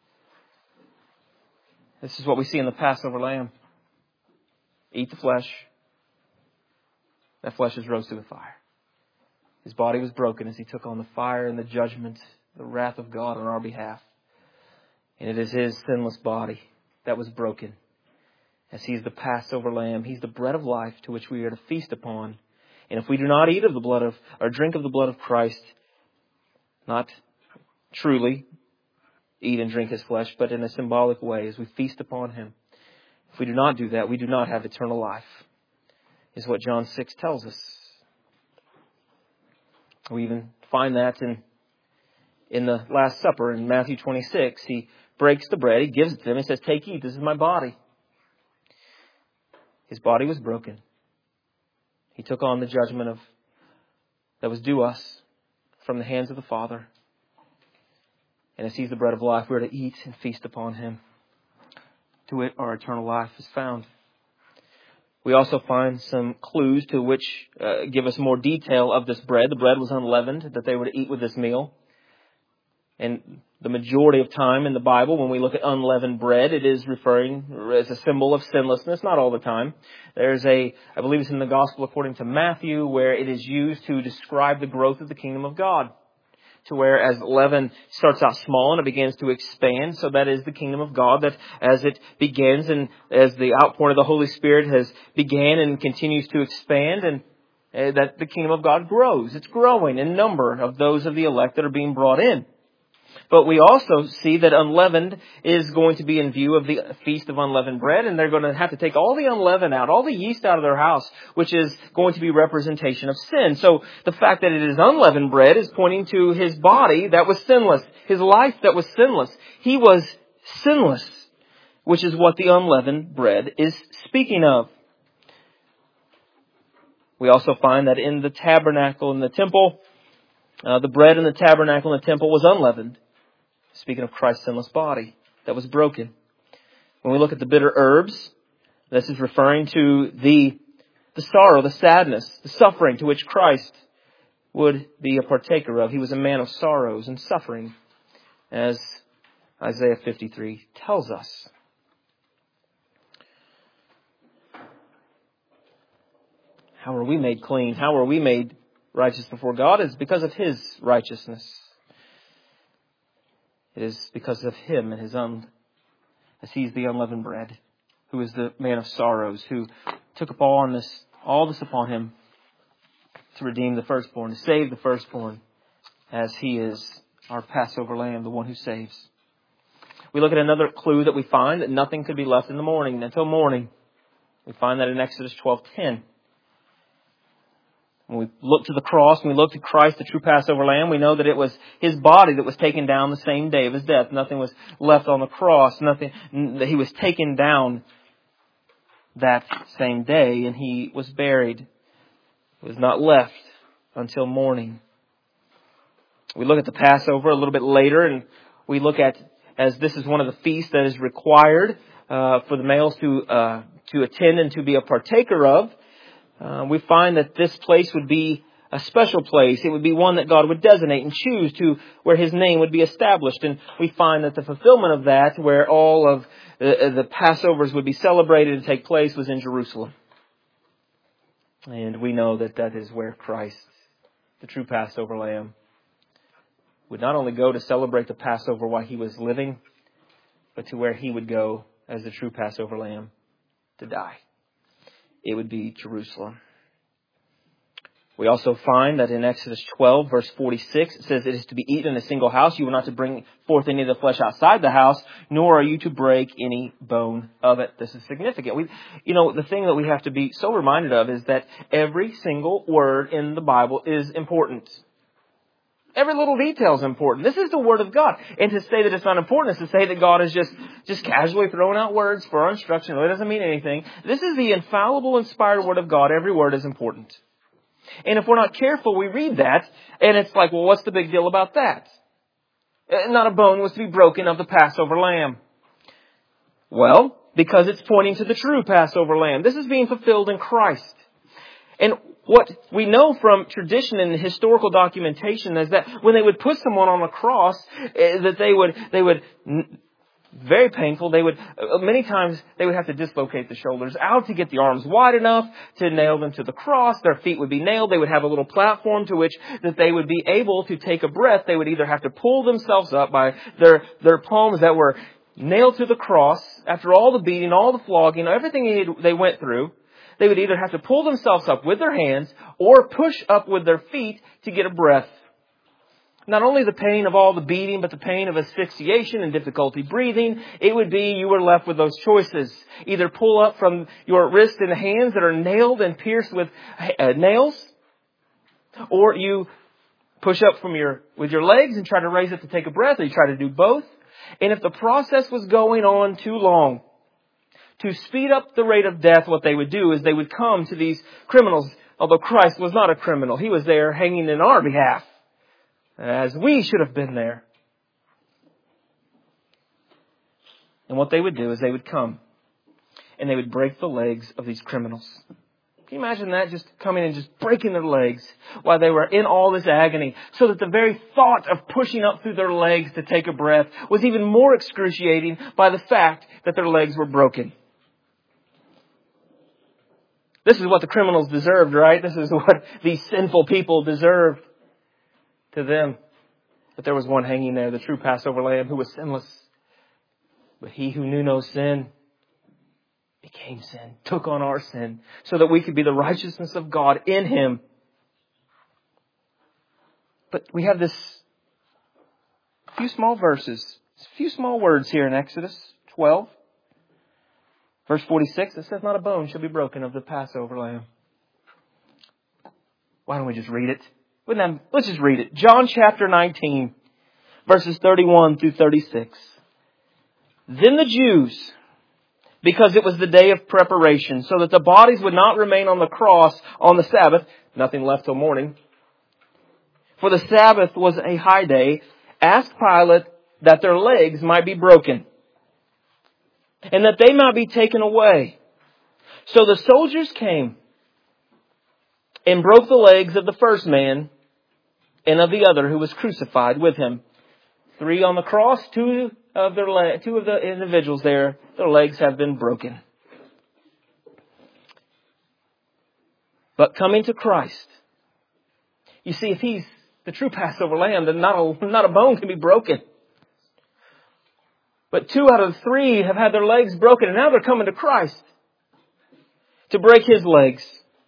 This is what we see in the Passover lamb. Eat the flesh. That flesh is roasted with fire. His body was broken as He took on the fire and the judgment, the wrath of God on our behalf. And it is His sinless body that was broken. As He's the Passover lamb, He's the bread of life to which we are to feast upon. And if we do not eat of the blood of, or drink of the blood of Christ, not truly eat and drink His flesh, but in a symbolic way as we feast upon Him. If we do not do that, we do not have eternal life, is what John 6 tells us. We even find that in the Last Supper in Matthew 26. He breaks the bread, He gives it to them, He says, "Take, eat, this is my body." His body was broken. He took on the judgment that was due us from the hands of the Father. And as He's the bread of life, we're to eat and feast upon Him. To it, our eternal life is found. We also find some clues to which give us more detail of this bread. The bread was unleavened, that they were to eat with this meal. And the majority of time in the Bible, when we look at unleavened bread, it is referring as a symbol of sinlessness. Not all the time. There's I believe it's in the Gospel according to Matthew, where it is used to describe the growth of the kingdom of God. To where as leaven starts out small and it begins to expand, so that is the kingdom of God, that as it begins and as the outpouring of the Holy Spirit has began and continues to expand, and that the kingdom of God grows. It's growing in number of those of the elect that are being brought in. But we also see that unleavened is going to be in view of the Feast of Unleavened Bread, and they're going to have to take all the unleaven out, all the yeast out of their house, which is going to be representation of sin. So the fact that it is unleavened bread is pointing to His body that was sinless, His life that was sinless. He was sinless, which is what the unleavened bread is speaking of. We also find that in the tabernacle and the temple, the bread in the tabernacle and the temple was unleavened. Speaking of Christ's sinless body that was broken. When we look at the bitter herbs, this is referring to the sorrow, the sadness, the suffering to which Christ would be a partaker of. He was a man of sorrows and suffering, as Isaiah 53 tells us. How are we made clean? How are we made righteous before God? It's because of His righteousness. It is because of Him and His as He's the unleavened bread, who is the man of sorrows, who took up all this upon Him to redeem the firstborn, to save the firstborn, as He is our Passover lamb, the one who saves. We look at another clue that we find, that nothing could be left in the morning until morning. We find that in Exodus 12:10. When we look to the cross, when we look to Christ, the true Passover lamb, we know that it was His body that was taken down the same day of His death. Nothing was left on the cross. That He was taken down that same day, and He was buried. It was not left until morning. We look at the Passover a little bit later, and we look at, as this is one of the feasts that is required for the males to attend and to be a partaker of. We find that this place would be a special place. It would be one that God would designate and choose to where His name would be established. And we find that the fulfillment of that, where all of the Passovers would be celebrated and take place, was in Jerusalem. And we know that that is where Christ, the true Passover lamb, would not only go to celebrate the Passover while He was living, but to where He would go as the true Passover lamb to die. it would be Jerusalem. We also find that in Exodus 12, verse 46, it says, "It is to be eaten in a single house. You are not to bring forth any of the flesh outside the house, nor are you to break any bone of it." This is significant. The thing that we have to be so reminded of is that every single word in the Bible is important. Every little detail is important. This is the Word of God. And to say that it's not important is to say that God is just casually throwing out words for our instruction. It really doesn't mean anything. This is the infallible, inspired Word of God. Every word is important. And if we're not careful, we read that, and it's like, well, what's the big deal about that? Not a bone was to be broken of the Passover lamb. Well, because it's pointing to the true Passover lamb. This is being fulfilled in Christ. And what we know from tradition and historical documentation is that when they would put someone on a cross, that they would very painful. Many times they would have to dislocate the shoulders out to get the arms wide enough to nail them to the cross. Their feet would be nailed. They would have a little platform to which that they would be able to take a breath. They would either have to pull themselves up by their palms that were nailed to the cross after all the beating, all the flogging, everything they went through. They would either have to pull themselves up with their hands or push up with their feet to get a breath. Not only the pain of all the beating, but the pain of asphyxiation and difficulty breathing. It would be you were left with those choices. Either pull up from your wrists and hands that are nailed and pierced with nails, or you push up with your legs and try to raise it to take a breath, or you try to do both. And if the process was going on too long, to speed up the rate of death, what they would do is they would come to these criminals. Although Christ was not a criminal, He was there hanging in our behalf, as we should have been there. And what they would do is they would come and they would break the legs of these criminals. Can you imagine that? Just coming and just breaking their legs while they were in all this agony, so that the very thought of pushing up through their legs to take a breath was even more excruciating by the fact that their legs were broken. This is what the criminals deserved, right? This is what these sinful people deserved. To them, but there was one hanging there, the true Passover lamb, who was sinless. But He who knew no sin became sin, took on our sin, so that we could be the righteousness of God in Him. But we have this few small verses, a few small words here in Exodus 12. Verse 46, it says, "Not a bone shall be broken of the Passover lamb." Why don't we just read it? Let's just read it. John chapter 19, verses 31 through 36. "Then the Jews, because it was the day of preparation, so that the bodies would not remain on the cross on the Sabbath," nothing left till morning, "for the Sabbath was a high day, asked Pilate that their legs might be broken, and that they might be taken away. So the soldiers came and broke the legs of the first man and of the other who was crucified with him. 3 on the cross, 2 of the individuals there, their legs have been broken. But coming to Christ, you see, if He's the true Passover lamb, then not a bone can be broken. But 2 out of 3 have had their legs broken, and now they're coming to Christ to break His legs.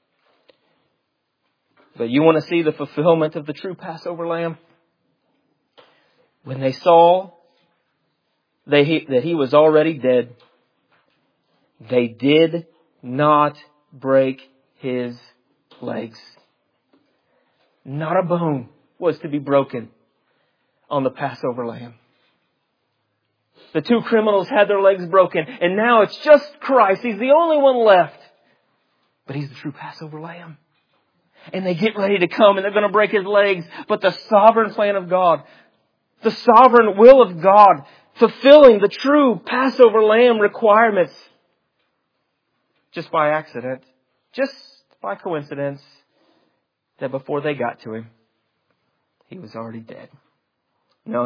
But you want to see the fulfillment of the true Passover lamb? When they saw that He was already dead, they did not break His legs. Not a bone was to be broken on the Passover lamb. The 2 criminals had their legs broken, and now it's just Christ. He's the only one left. But He's the true Passover lamb. And they get ready to come, and they're going to break His legs. But the sovereign plan of God, the sovereign will of God, fulfilling the true Passover lamb requirements, just by accident, just by coincidence, that before they got to Him, He was already dead. No.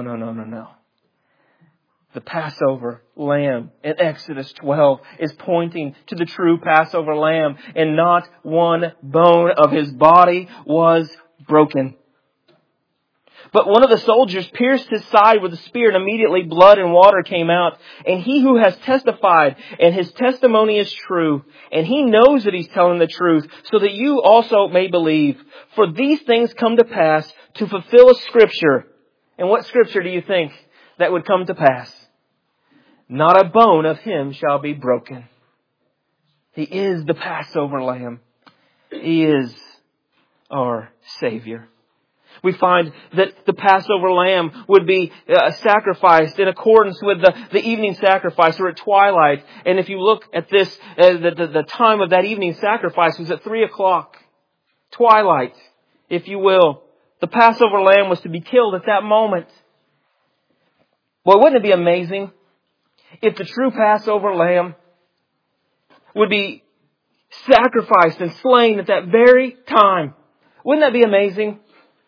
The Passover lamb in Exodus 12 is pointing to the true Passover lamb, and not one bone of His body was broken. But one of the soldiers pierced his side with a spear, and immediately blood and water came out. And he who has testified, and his testimony is true, and he knows that he's telling the truth, so that you also may believe. For these things come to pass to fulfill a scripture. And what scripture do you think that would come to pass? Not a bone of him shall be broken. He is the Passover Lamb. He is our Savior. We find that the Passover lamb would be sacrificed in accordance with the evening sacrifice, or at twilight. And if you look at this, the time of that evening sacrifice was at 3 o'clock. Twilight, if you will. The Passover lamb was to be killed at that moment. Well, wouldn't it be amazing if the true Passover lamb would be sacrificed and slain at that very time? Wouldn't that be amazing?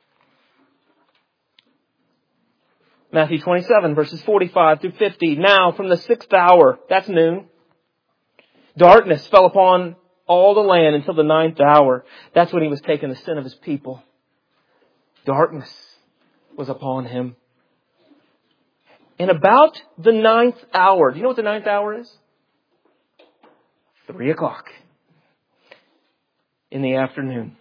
Matthew 27, verses 45 through 50. Now, from the 6th hour, that's noon, darkness fell upon all the land until the 9th hour. That's when he was taking the sin of his people. Darkness was upon him. And about the 9th hour, do you know what the 9th hour is? 3 o'clock in the afternoon.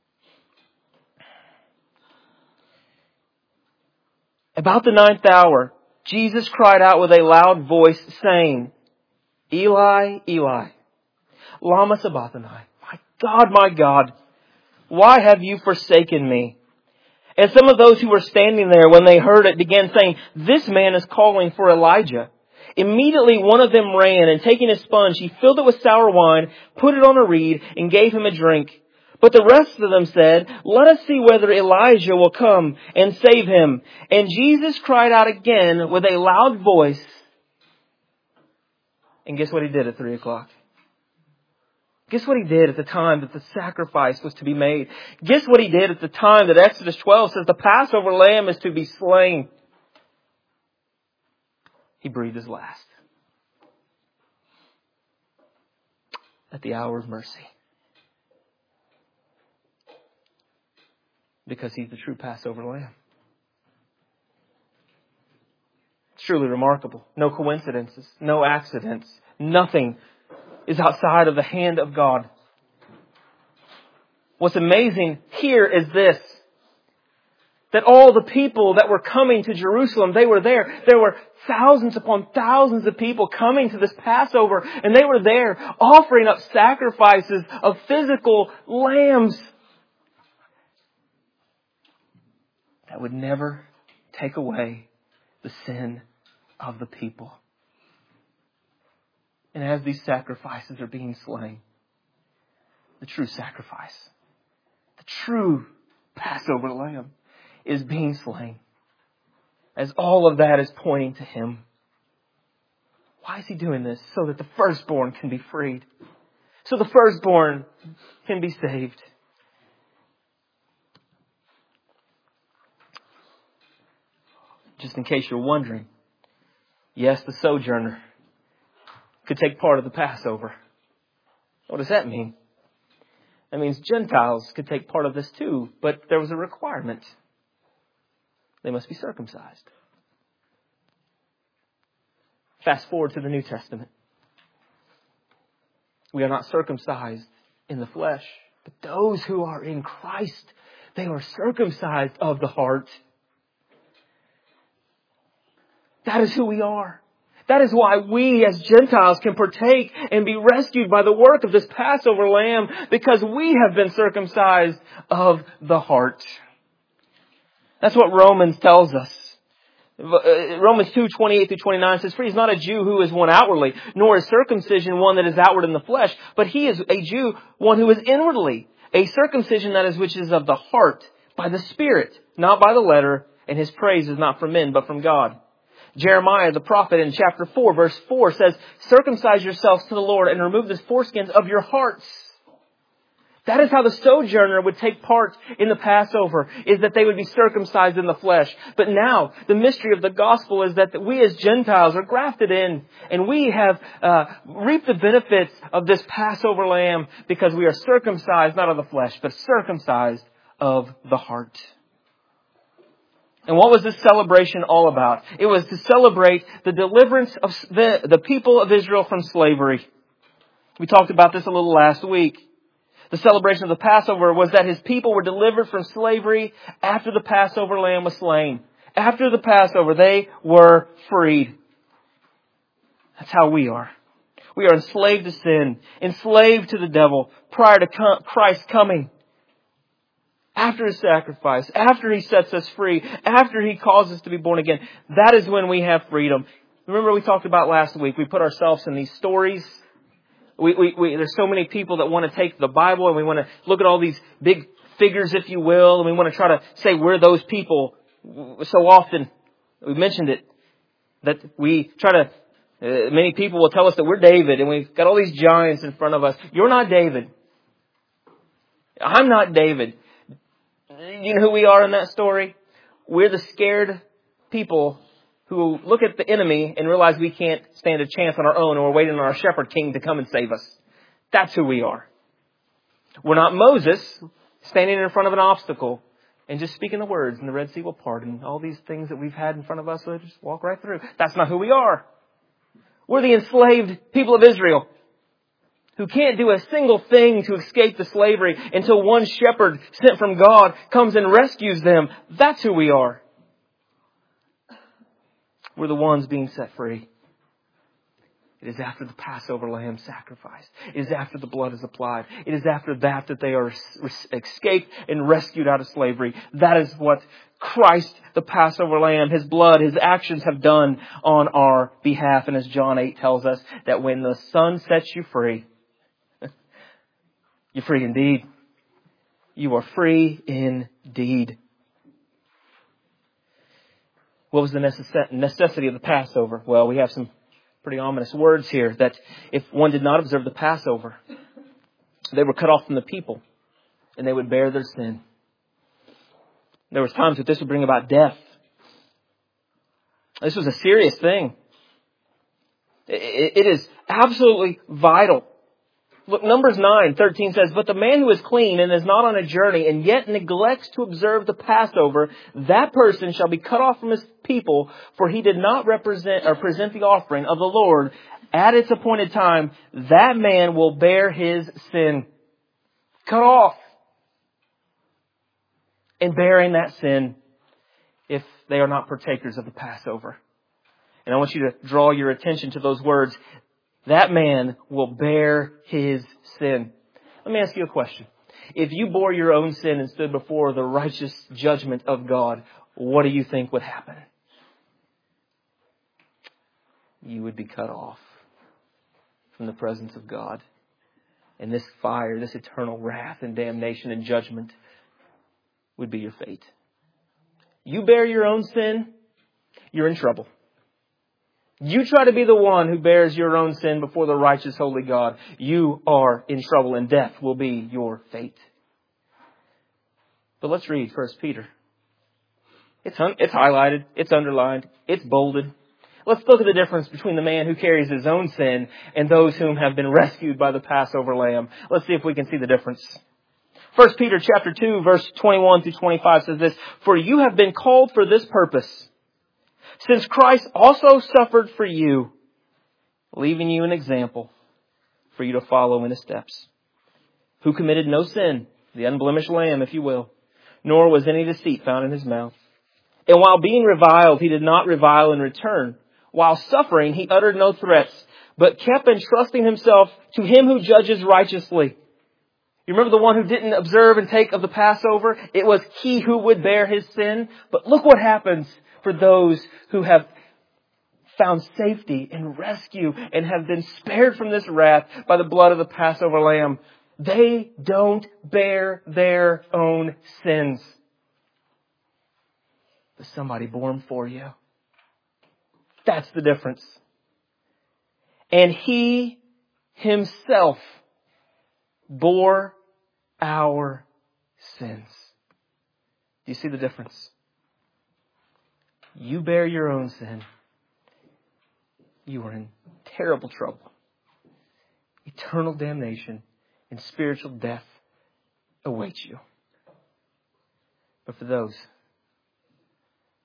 About the 9th hour, Jesus cried out with a loud voice, saying, Eli, Eli, lama sabachthani. My God, why have you forsaken me? And some of those who were standing there, when they heard it, began saying, this man is calling for Elijah. Immediately one of them ran, and taking a sponge, he filled it with sour wine, put it on a reed, and gave him a drink. But the rest of them said, let us see whether Elijah will come and save him. And Jesus cried out again with a loud voice. And guess what he did at 3 o'clock? Guess what he did at the time that the sacrifice was to be made? Guess what he did at the time that Exodus 12 says the Passover lamb is to be slain? He breathed his last. At the hour of mercy. Because he's the true Passover lamb. It's truly remarkable. No coincidences, no accidents, nothing is outside of the hand of God. What's amazing here is this, that all the people that were coming to Jerusalem, they were there. There were thousands upon thousands of people coming to this Passover, and they were there offering up sacrifices of physical lambs that would never take away the sin of the people. And as these sacrifices are being slain, the true sacrifice, the true Passover lamb is being slain. As all of that is pointing to Him. Why is He doing this? So that the firstborn can be freed. So the firstborn can be saved. Just in case you're wondering, yes, the sojourner could take part of the Passover. What does that mean? That means Gentiles could take part of this too, but there was a requirement. They must be circumcised. Fast forward to the New Testament. We are not circumcised in the flesh, but those who are in Christ, they are circumcised of the heart. That is who we are. That is why we as Gentiles can partake and be rescued by the work of this Passover lamb, because we have been circumcised of the heart. That's what Romans tells us. Romans 2:28-29 says, for he is not a Jew who is one outwardly, nor is circumcision one that is outward in the flesh, but he is a Jew, one who is inwardly, a circumcision that is which is of the heart, by the Spirit, not by the letter, and his praise is not from men, but from God. Jeremiah the prophet in chapter 4 verse 4 says, circumcise yourselves to the Lord and remove the foreskins of your hearts. That is how the sojourner would take part in the Passover, is that they would be circumcised in the flesh. But now, the mystery of the gospel is that we as Gentiles are grafted in, and we have reaped the benefits of this Passover lamb because we are circumcised not of the flesh, but circumcised of the heart. And what was this celebration all about? It was to celebrate the deliverance of the people of Israel from slavery. We talked about this a little last week. The celebration of the Passover was that His people were delivered from slavery after the Passover lamb was slain. After the Passover, they were freed. That's how we are. We are enslaved to sin, enslaved to the devil prior to Christ's coming. After His sacrifice, after He sets us free, after He calls us to be born again, that is when we have freedom. Remember we talked about last week, we put ourselves in these stories. There's so many people that want to take the Bible and we want to look at all these big figures, if you will, and we want to try to say we're those people. So often, we mentioned it, that we try to, many people will tell us that we're David and we've got all these giants in front of us. You're not David. I'm not David. You know who we are in that story? We're the scared people who look at the enemy and realize we can't stand a chance on our own, or we're waiting on our shepherd king to come and save us. That's who we are. We're not Moses standing in front of an obstacle and just speaking the words and the Red Sea will part and all these things that we've had in front of us, so just walk right through. That's not who we are. We're the enslaved people of Israel who can't do a single thing to escape the slavery until one shepherd sent from God comes and rescues them. That's who we are. We're the ones being set free. It is after the Passover lamb sacrifice. It is after the blood is applied. It is after that that they are escaped and rescued out of slavery. That is what Christ, the Passover lamb, His blood, His actions have done on our behalf. And as John 8 tells us, that when the Son sets you free, you're free indeed. You are free indeed. What was the necessity of the Passover? Well, we have some pretty ominous words here, that if one did not observe the Passover, they were cut off from the people and they would bear their sin. There was times that this would bring about death. This was a serious thing. It is absolutely vital. Look, Numbers 9:13 says, "But the man who is clean and is not on a journey and yet neglects to observe the Passover, that person shall be cut off from his people, for he did not present the offering of the Lord at its appointed time. That man will bear his sin." Cut off. And bearing that sin if they are not partakers of the Passover. And I want you to draw your attention to those words. That man will bear his sin. Let me ask you a question. If you bore your own sin and stood before the righteous judgment of God, what do you think would happen? You would be cut off from the presence of God. And this fire, this eternal wrath and damnation and judgment would be your fate. You bear your own sin, you're in trouble. You try to be the one who bears your own sin before the righteous, holy God. You are in trouble and death will be your fate. But let's read 1 Peter. It's highlighted. It's underlined. It's bolded. Let's look at the difference between the man who carries his own sin and those whom have been rescued by the Passover lamb. Let's see if we can see the difference. 1 Peter chapter 2, verse 21 through 25 says this, "For you have been called for this purpose, since Christ also suffered for you, leaving you an example for you to follow in His steps, who committed no sin," the unblemished lamb, if you will, "nor was any deceit found in His mouth. And while being reviled, He did not revile in return. While suffering, He uttered no threats, but kept entrusting Himself to Him who judges righteously." You remember the one who didn't observe and take of the Passover? It was he who would bear his sin. But look what happens for those who have found safety and rescue and have been spared from this wrath by the blood of the Passover lamb. They don't bear their own sins. But somebody bore them for you. That's the difference. And He Himself bore our sins. Do you see the difference? You bear your own sin. You are in terrible trouble. Eternal damnation and spiritual death awaits you. But for those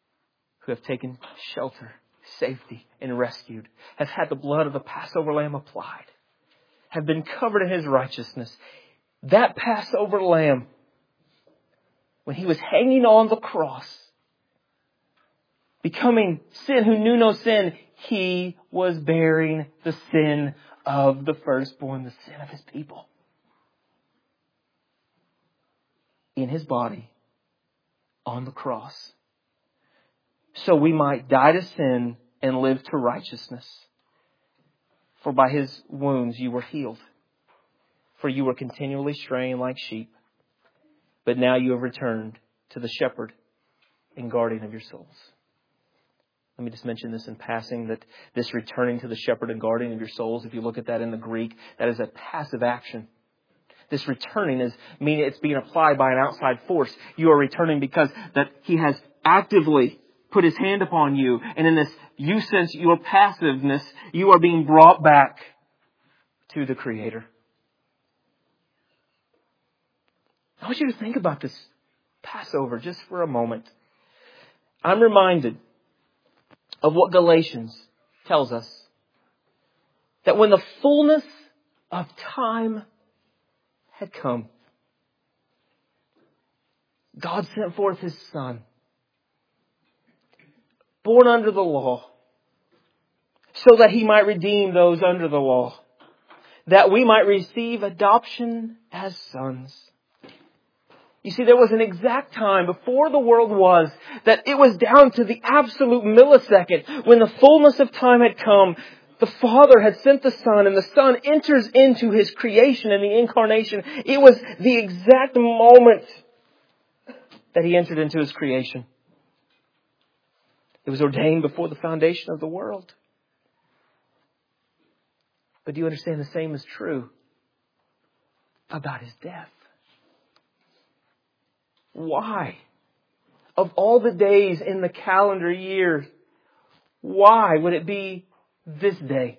who have taken shelter, safety, and rescued, have had the blood of the Passover lamb applied, have been covered in His righteousness. That Passover lamb, when He was hanging on the cross, becoming sin who knew no sin, He was bearing the sin of the firstborn, the sin of His people. In His body, on the cross. So we might die to sin and live to righteousness. For by His wounds you were healed. For you were continually straying like sheep. But now you have returned to the shepherd and guardian of your souls. Let me just mention this in passing, that this returning to the shepherd and guardian of your souls, if you look at that in the Greek, that is a passive action. This returning is meaning it's being applied by an outside force. You are returning because that He has actively put His hand upon you. And in this, you sense your passiveness, you are being brought back to the Creator. I want you to think about this Passover just for a moment. I'm reminded of what Galatians tells us. That when the fullness of time had come, God sent forth His Son, born under the law, so that He might redeem those under the law, that we might receive adoption as sons. You see, there was an exact time before the world was that it was down to the absolute millisecond when the fullness of time had come. The Father had sent the Son, and the Son enters into His creation in the incarnation. It was the exact moment that He entered into His creation. It was ordained before the foundation of the world. But do you understand the same is true about His death? Why? Of all the days in the calendar year, why would it be this day?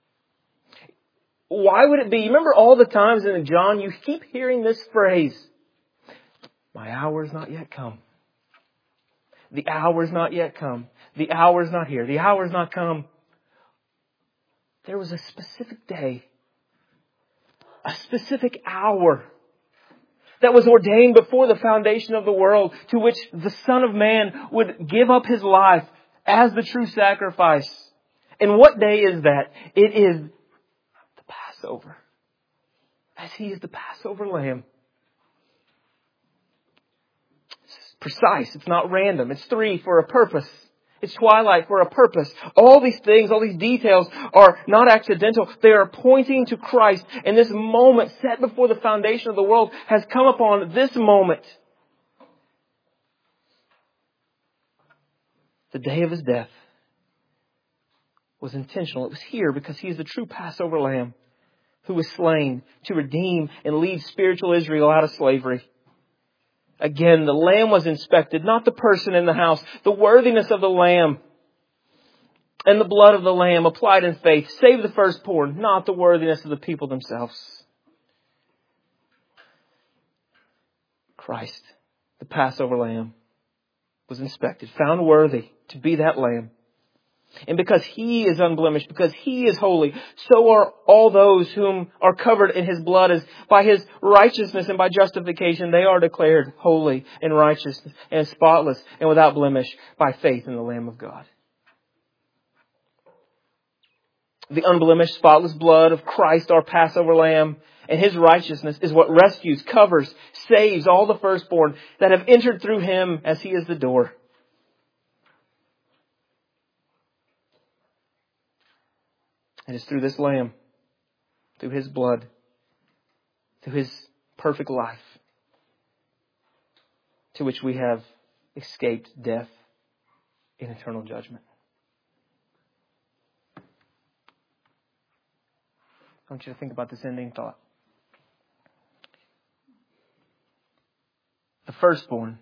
Why would it be? You remember all the times in John you keep hearing this phrase, my hour is not yet come. The hour is not yet come. The hour is not here. The hour is not come. There was a specific day, a specific hour that was ordained before the foundation of the world, to which the Son of Man would give up His life as the true sacrifice. And what day is that? It is the Passover. As He is the Passover lamb. It's precise. It's not random. It's 3 for a purpose. It's twilight for a purpose. All these things, all these details are not accidental. They are pointing to Christ. And this moment set before the foundation of the world has come upon this moment. The day of His death was intentional. It was here because He is the true Passover lamb who was slain to redeem and lead spiritual Israel out of slavery. Again, the lamb was inspected, not the person in the house. The worthiness of the lamb and the blood of the lamb applied in faith saved the firstborn, not the worthiness of the people themselves. Christ, the Passover lamb, was inspected, found worthy to be that lamb. And because He is unblemished, because He is holy, so are all those whom are covered in His blood. As by His righteousness and by justification, they are declared holy and righteous and spotless and without blemish by faith in the Lamb of God. The unblemished, spotless blood of Christ, our Passover lamb, and His righteousness is what rescues, covers, saves all the firstborn that have entered through Him as He is the door. It is through this lamb, through His blood, through His perfect life, to which we have escaped death and eternal judgment. I want you to think about this ending thought. The firstborn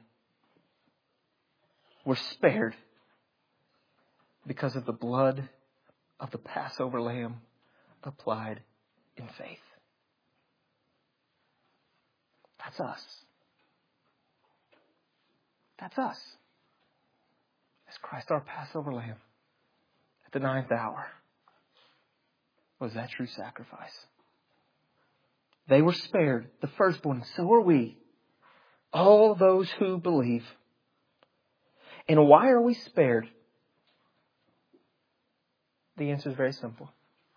were spared because of the blood of the Passover lamb applied in faith. That's us. That's us. Is Christ our Passover lamb at the 9th hour. Was that true sacrifice? They were spared, the firstborn, so are we. All those who believe. And why are we spared? The answer is very simple.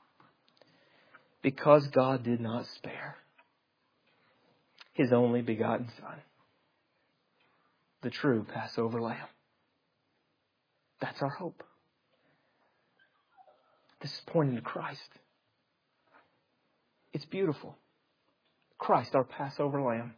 Because God did not spare His only begotten Son, the true Passover lamb. That's our hope. This is pointing to Christ. It's beautiful. Christ, our Passover lamb.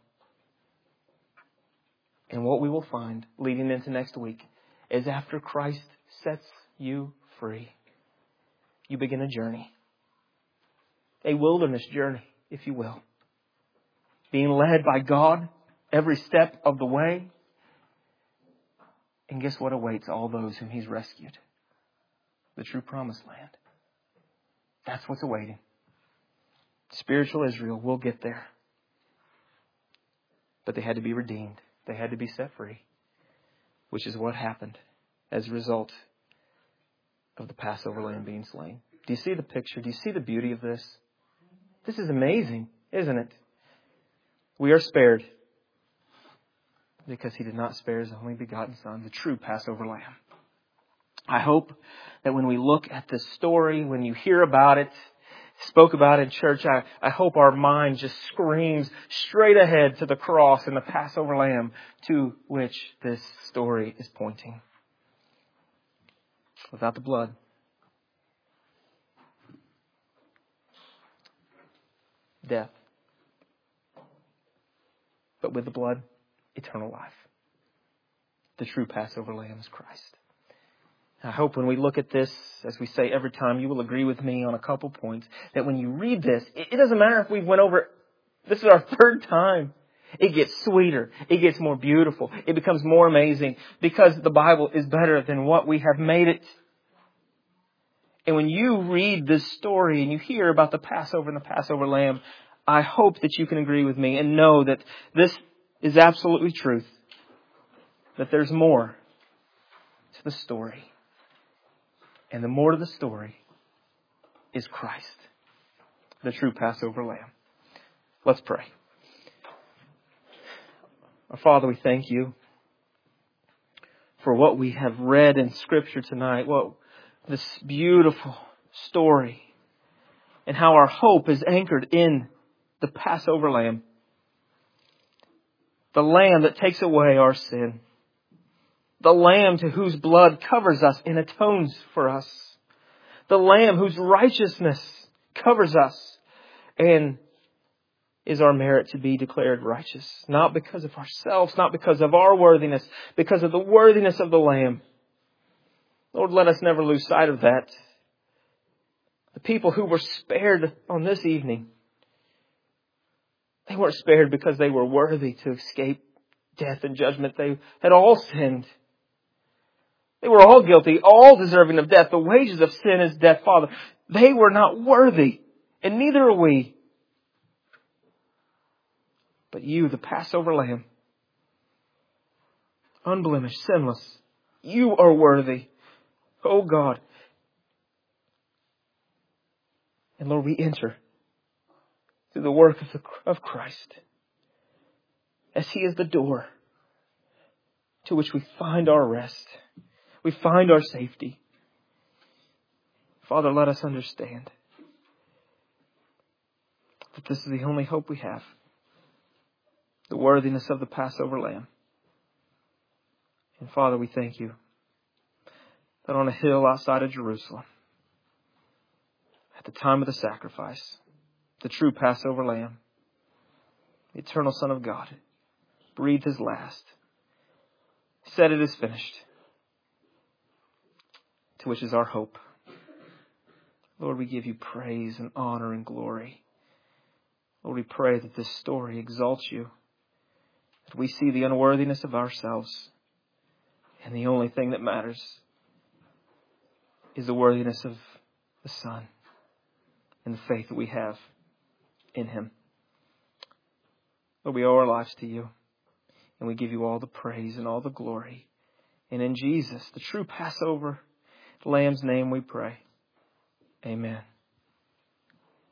And what we will find leading into next week is after Christ sets you free, you begin a journey. A wilderness journey, if you will. Being led by God every step of the way. And guess what awaits all those whom He's rescued? The true promised land. That's what's awaiting. Spiritual Israel will get there. But they had to be redeemed. They had to be set free. Which is what happened as a result of the Passover lamb being slain. Do you see the picture? Do you see the beauty of this? This is amazing, isn't it? We are spared because He did not spare His only begotten Son, the true Passover lamb. I hope that when we look at this story, when you hear about it, spoke about it in church, I hope our mind just screams straight ahead to the cross and the Passover lamb to which this story is pointing. Without the blood, death. But with the blood, eternal life. The true Passover lamb is Christ. I hope when we look at this, as we say every time, you will agree with me on a couple points, that when you read this, it doesn't matter if we went over it. This is our third time. It gets sweeter. It gets more beautiful. It becomes more amazing because the Bible is better than what we have made it. And when you read this story and you hear about the Passover and the Passover lamb, I hope that you can agree with me and know that this is absolutely truth. That there's more to the story. And the more to the story is Christ, the true Passover lamb. Let's pray. Our Father, we thank You for what we have read in Scripture tonight. What this beautiful story and how our hope is anchored in the Passover lamb. The lamb that takes away our sin. The lamb to whose blood covers us and atones for us. The lamb whose righteousness covers us and is our merit to be declared righteous. Not because of ourselves, not because of our worthiness, because of the worthiness of the lamb. Lord, let us never lose sight of that. The people who were spared on this evening, they weren't spared because they were worthy to escape death and judgment. They had all sinned. They were all guilty, all deserving of death. The wages of sin is death, Father. They were not worthy, and neither are we. But You, the Passover lamb, unblemished, sinless, You are worthy. Oh God. And Lord, we enter through the work of Christ as He is the door to which we find our rest. We find our safety. Father, let us understand that this is the only hope we have. The worthiness of the Passover lamb. And Father, we thank You that on a hill outside of Jerusalem, at the time of the sacrifice, the true Passover lamb, the eternal Son of God, breathed His last, said it is finished, to which is our hope. Lord, we give You praise and honor and glory. Lord, we pray that this story exalts You, that we see the unworthiness of ourselves, and the only thing that matters is the worthiness of the Son and the faith that we have in Him. Lord, we owe our lives to You, and we give You all the praise and all the glory And in Jesus, the true Passover Lamb's name we pray. Amen.